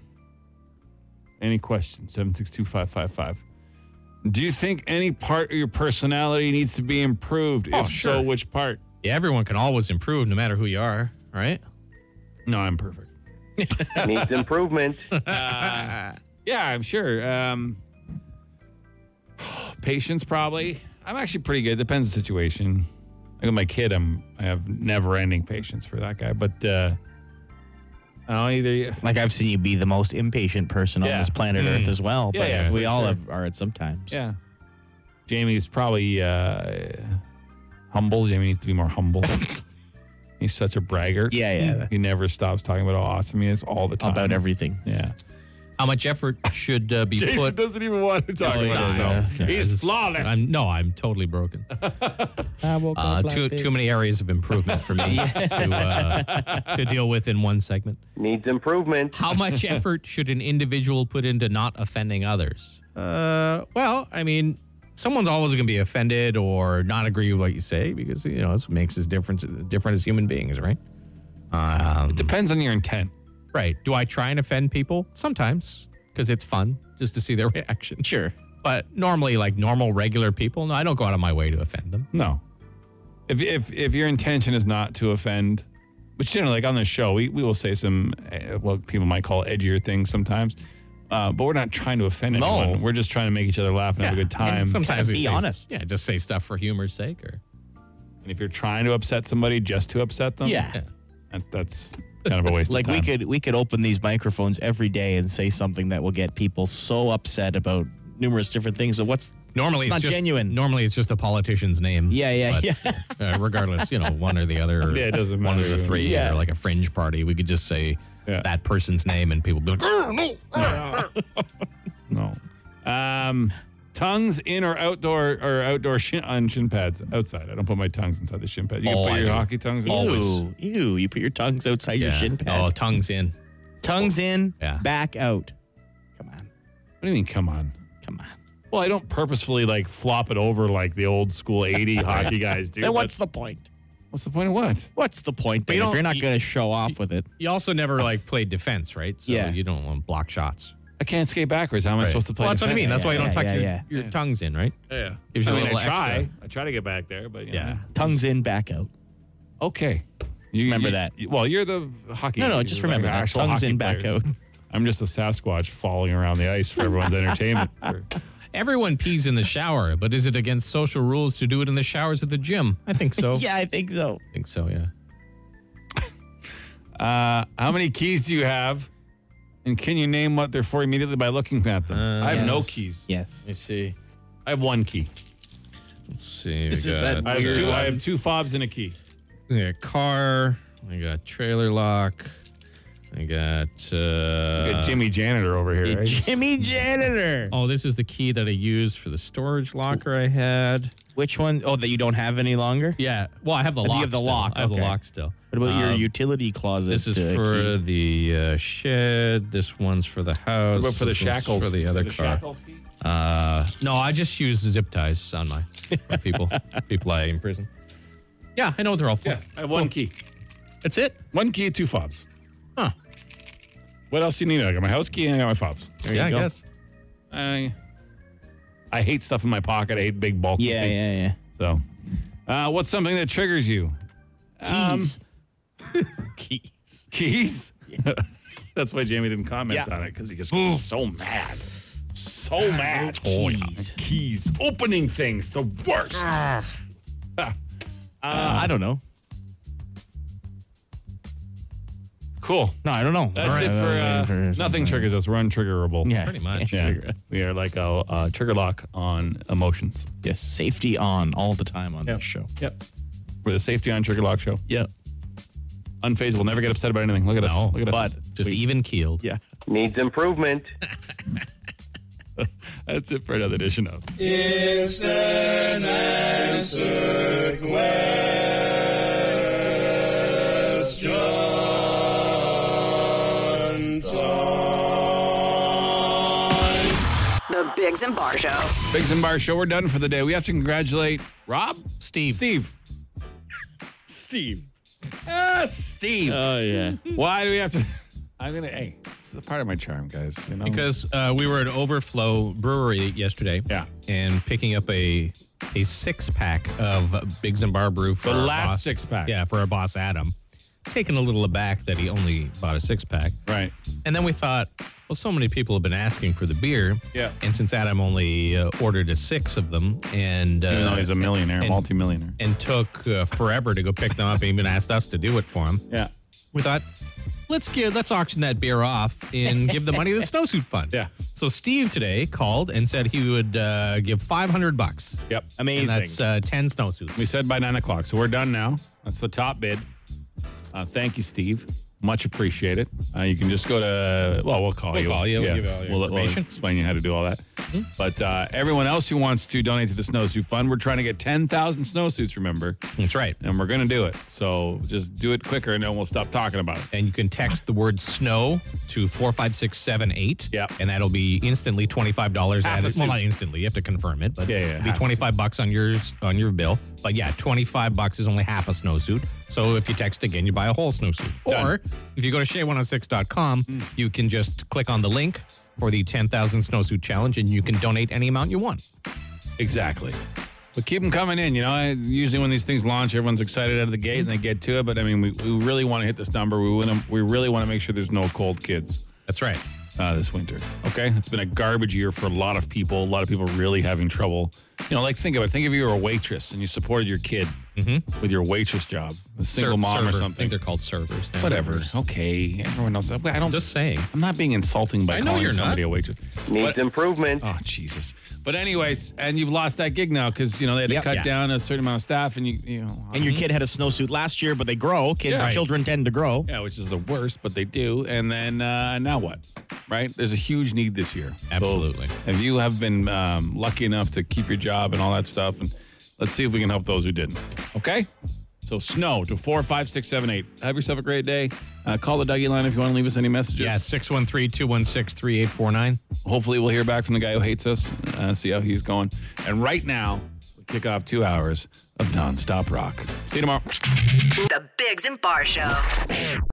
S2: Any questions? seven six two, five five five. Do you think any part of your personality needs to be improved?
S3: Oh,
S2: if
S3: sure.
S2: so, which part?
S3: Yeah, everyone can always improve no matter who you are, right?
S2: No, I'm perfect.
S11: Needs improvement.
S2: Uh, yeah, I'm sure. Um, patience, probably. I'm actually pretty good. Depends on the situation. Like with my kid, I'm I have never-ending patience for that guy. But uh, I don't either.
S4: Like I've seen you be the most impatient person
S2: Yeah.
S4: on this planet
S2: Mm.
S4: Earth as well.
S2: Yeah,
S4: But
S2: yeah,
S4: we
S2: for
S4: all
S2: sure.
S4: have, are at some times.
S2: Yeah. Jamie's probably uh, humble. Jamie needs to be more humble. He's such a braggart.
S4: Yeah, yeah.
S2: He never stops talking about how awesome he is all the time.
S4: About everything.
S2: Yeah.
S3: How much effort should uh, be
S2: Jason
S3: put?
S2: doesn't even want to talk
S3: Oh,
S2: about
S3: yeah,
S2: himself.
S3: yeah.
S2: He's
S3: This is-
S2: flawless.
S3: I'm, no, I'm totally broken. Uh, too too many areas of improvement for me to uh, to deal with in one segment.
S11: Needs improvement.
S3: How much effort should an individual put into not offending others? Uh, well, I mean, someone's always going to be offended or not agree with what you say because you know it makes us different different as human beings, right? Um,
S2: it depends on your intent.
S3: Right. Do I try and offend people? Sometimes, because it's fun just to see their reaction.
S4: Sure.
S3: But normally, like normal, regular people, no, I don't go out of my way to offend them.
S2: No. If if if your intention is not to offend, which generally, like on this show, we, we will say some uh, what people might call edgier things sometimes, uh, but we're not trying to offend
S4: No.
S2: anyone. We're just trying to make each other laugh and have a good time.
S3: And sometimes we
S4: be
S3: say-
S4: honest.
S3: Yeah, just say stuff for humor's sake. Or
S2: And if you're trying to upset somebody just to upset them,
S4: Yeah.
S2: that, that's kind of a waste
S4: Like
S2: of
S4: we
S2: time.
S4: could we could open these microphones every day and say something that will get people so upset about numerous different things. But what's
S3: normally
S4: it's not
S3: just,
S4: genuine.
S3: Normally, it's just a politician's name.
S4: Yeah, yeah,
S3: But,
S4: yeah.
S3: uh, regardless, you know, one or the other. Or
S2: Yeah, it doesn't
S3: one
S2: matter.
S3: of the three,
S4: Yeah.
S3: or like a fringe party. We could just say
S2: Yeah.
S3: that person's name, and people be like, "Oh no!"
S2: No. Um, tongues in or outdoor or outdoor shin, on shin pads outside. I don't put my tongues inside the shin pad. You can
S3: Oh,
S2: put
S3: I
S2: your
S3: do.
S2: hockey tongues in.
S3: Always.
S4: Ew, ew. You put your tongues outside your
S3: Yeah.
S4: shin pad.
S3: Oh, tongues in.
S4: Tongues in,
S3: Yeah.
S4: back out. Come on.
S2: What do you mean, come on?
S4: Come on.
S2: Well, I don't purposefully like flop it over like the old school eighty hockey guys do.
S4: Then what's
S2: but
S4: the point?
S2: what's the point of what?
S4: What's the point
S3: But
S4: then
S3: you
S4: if
S3: don't-
S4: you're not
S3: you-
S4: going to show off with it?
S3: You also never like played defense, right? So
S4: Yeah.
S3: you don't want to block shots.
S2: I can't skate backwards. How am I
S3: Right.
S2: supposed to play?
S3: Well, that's what I
S2: defense?
S3: mean. That's why you don't
S4: Yeah,
S3: tuck
S4: yeah,
S3: your,
S4: yeah.
S3: your tongues in, right?
S2: Yeah.
S3: Gives you
S2: I
S3: a
S2: mean, I
S3: little
S2: try.
S3: extra.
S2: I try to get back there, but you
S3: Yeah.
S2: know.
S4: Tongues in, back out.
S2: Okay. You,
S4: Remember
S2: you-
S4: that.
S2: you- well, you're the hockey.
S4: No, no, just
S2: you're
S4: remember
S2: like
S4: that.
S2: actual
S4: Tongues
S2: hockey
S4: in, back
S2: players.
S4: out.
S2: I'm just a Sasquatch falling around the ice for everyone's entertainment. For-
S3: Everyone pees in the shower, but is it against social rules to do it in the showers at the gym? I think so.
S4: Yeah, I think so.
S3: I think so, yeah.
S2: Uh, how many keys do you have? And can you name what they're for immediately by looking at them?
S3: Uh,
S2: I have
S4: yes.
S2: no keys.
S4: Yes.
S3: Let me see.
S2: I have one key.
S3: Let's see.
S4: This
S3: we
S4: is
S3: got,
S4: that
S2: I have
S4: Weird
S2: two. I
S4: one.
S2: have two fobs and a key.
S3: I got car. I got trailer lock. I got. Uh,
S2: I got Jimmy Janitor over here. Right?
S4: Jimmy Janitor.
S3: Oh, this is the key that I used for the storage locker I had.
S4: Which one? Oh, that you don't have any longer?
S3: Yeah. Well, I have the
S4: Do you
S3: lock.
S4: have the
S3: still.
S4: lock?
S3: I have
S4: Okay.
S3: the lock still.
S4: What about your
S3: Um,
S4: utility closet?
S3: This is
S4: uh,
S3: for
S4: key?
S3: the uh, shed. This one's for the house.
S2: What about for the
S3: This one's
S2: shackles?
S3: For the other
S2: the
S3: car.
S2: shackles key?
S3: Uh, no, I just use the zip ties on my my people. people I imprison. Yeah, I know what they're all for.
S2: Yeah, I have one key.
S3: That's it.
S2: One key, two fobs.
S3: Huh.
S2: What else do you need? I got my house key and I got my fobs. There
S3: yeah,
S2: you go.
S3: I guess.
S2: I, I hate stuff in my pocket. I hate big bulky
S4: Yeah,
S2: things.
S4: yeah, yeah.
S2: So, uh, what's something that triggers you?
S4: Keys.
S2: Keys. Keys? That's why Jamie didn't comment
S4: Yeah.
S2: on it because he gets so mad. So mad.
S4: Oh, keys.
S2: Keys. Opening things. The worst.
S4: Uh, I don't know.
S2: Cool.
S4: No, I don't know.
S2: That's
S4: All right.
S2: it for, uh,
S4: For
S2: nothing
S4: something.
S2: triggers us. We're untriggerable.
S4: Yeah,
S3: Pretty much.
S2: Yeah.
S4: Trigger us.
S2: We are like a uh, trigger lock on emotions.
S4: Yes, safety on all the time on
S2: Yep.
S4: this show.
S2: Yep. We're the Safety on Trigger Lock show.
S4: Yeah.
S2: Unfazed. We'll never get upset about anything. Look at us.
S3: No,
S2: Look at us.
S4: but
S3: Just even keeled.
S4: Yeah.
S11: Needs improvement.
S2: That's it for another edition of
S8: Instant Answer Question Time.
S5: The Biggs and Bar Show.
S2: Biggs and Bar Show. We're done for the day. We have to congratulate Rob?
S3: Steve.
S2: Steve. Steve. Ah, Steve.
S4: Oh, yeah.
S2: Why do we have to? I'm going to, hey, it's a part of my charm, guys. You know?
S3: Because uh, we were at Overflow Brewery yesterday.
S2: Yeah.
S3: And picking up a a six pack of Biggs and Bar Brew for
S2: The
S3: our
S2: last
S3: boss.
S2: six pack.
S3: Yeah, for our boss Adam. Taken a little aback that he only bought a six pack.
S2: Right.
S3: And then we thought, well, so many people have been asking for the beer.
S2: Yeah.
S3: And since Adam only uh, ordered a six of them, and uh,
S2: Even though he's a millionaire,
S3: and,
S2: multi-millionaire.
S3: and took uh, forever to go pick them up, and even asked us to do it for him.
S2: Yeah.
S3: We thought, let's give let's auction that beer off and give the money to the Snowsuit Fund.
S2: Yeah.
S3: So Steve today called and said he would uh, give five hundred bucks.
S2: Yep.
S4: Amazing.
S3: And that's uh, ten snowsuits.
S2: We said by nine o'clock, so we're done now. That's the top bid. Uh, thank you, Steve. Much appreciated. Uh, you can just go to, well, we'll call
S3: We'll
S2: you.
S3: call you. We'll give you all your
S2: we'll,
S3: information.
S2: We'll explain you how to do all that. Mm-hmm. But uh, everyone else who wants to donate to the Snowsuit Fund, we're trying to get ten thousand snowsuits, remember?
S3: That's right.
S2: And we're going to do it. So just do it quicker and then we'll stop talking about it.
S3: And you can text the word snow to four five six seven eight.
S2: Yeah.
S3: And that'll be instantly twenty-five dollars
S2: Half a
S3: added. Well,
S2: suit.
S3: not instantly. You have to confirm it. But
S2: Yeah, yeah,
S3: it'll be
S2: half a
S3: twenty-five bucks on yours on your bill. But yeah, twenty-five bucks is only half a snowsuit. So if you text again, you buy a whole snowsuit.
S2: Done.
S3: Or if you go to Shay one oh six dot com,
S2: Mm.
S3: you can just click on the link for the ten thousand snowsuit challenge and you can donate any amount you want.
S2: Exactly. But keep them coming in. You know, I, usually when these things launch, everyone's excited out of the gate and they get to it. But I mean, we, we really want to hit this number. We want to, we really want to make sure there's no cold kids.
S3: That's right.
S2: Uh, this winter. Okay. It's been a garbage year for a lot of people. A lot of people really having trouble. You know, like think of it. Think if you were a waitress and you supported your kid
S3: Mm-hmm.
S2: with your waitress job, a single
S3: Ser-
S2: mom
S3: server.
S2: or
S3: I
S2: something.
S3: think they're called servers now.
S2: Whatever. Okay. Everyone knows that. I don't.
S3: Just saying.
S2: I'm not being insulting by
S3: I know
S2: calling
S3: you're
S2: somebody
S3: not.
S2: a waitress.
S10: Needs
S2: But-
S10: improvement.
S2: Oh, Jesus. But anyways, and you've lost that gig now because, you know, they had to
S4: Yep.
S2: cut
S4: Yeah.
S2: down a certain amount of staff and you, you know.
S4: And your kid had a snowsuit last year, but they grow. Kids,
S2: Yeah.
S4: children tend to grow.
S2: Yeah, which is the worst, but they do. And then uh, now what? Right? There's a huge need this year.
S3: Absolutely.
S2: So if you have been um, lucky enough to keep your job and all that stuff, and let's see if we can help those who didn't. Okay? So snow to four five six seven eight. Have yourself a great day. Uh, call the Dougie line if you want to leave us any messages.
S3: Yeah, six one three, two one six, three eight four nine.
S2: Hopefully we'll hear back from the guy who hates us, uh, see how he's going. And right now, we kick off two hours of nonstop rock. See you tomorrow.
S5: The Biggs and Bar Show.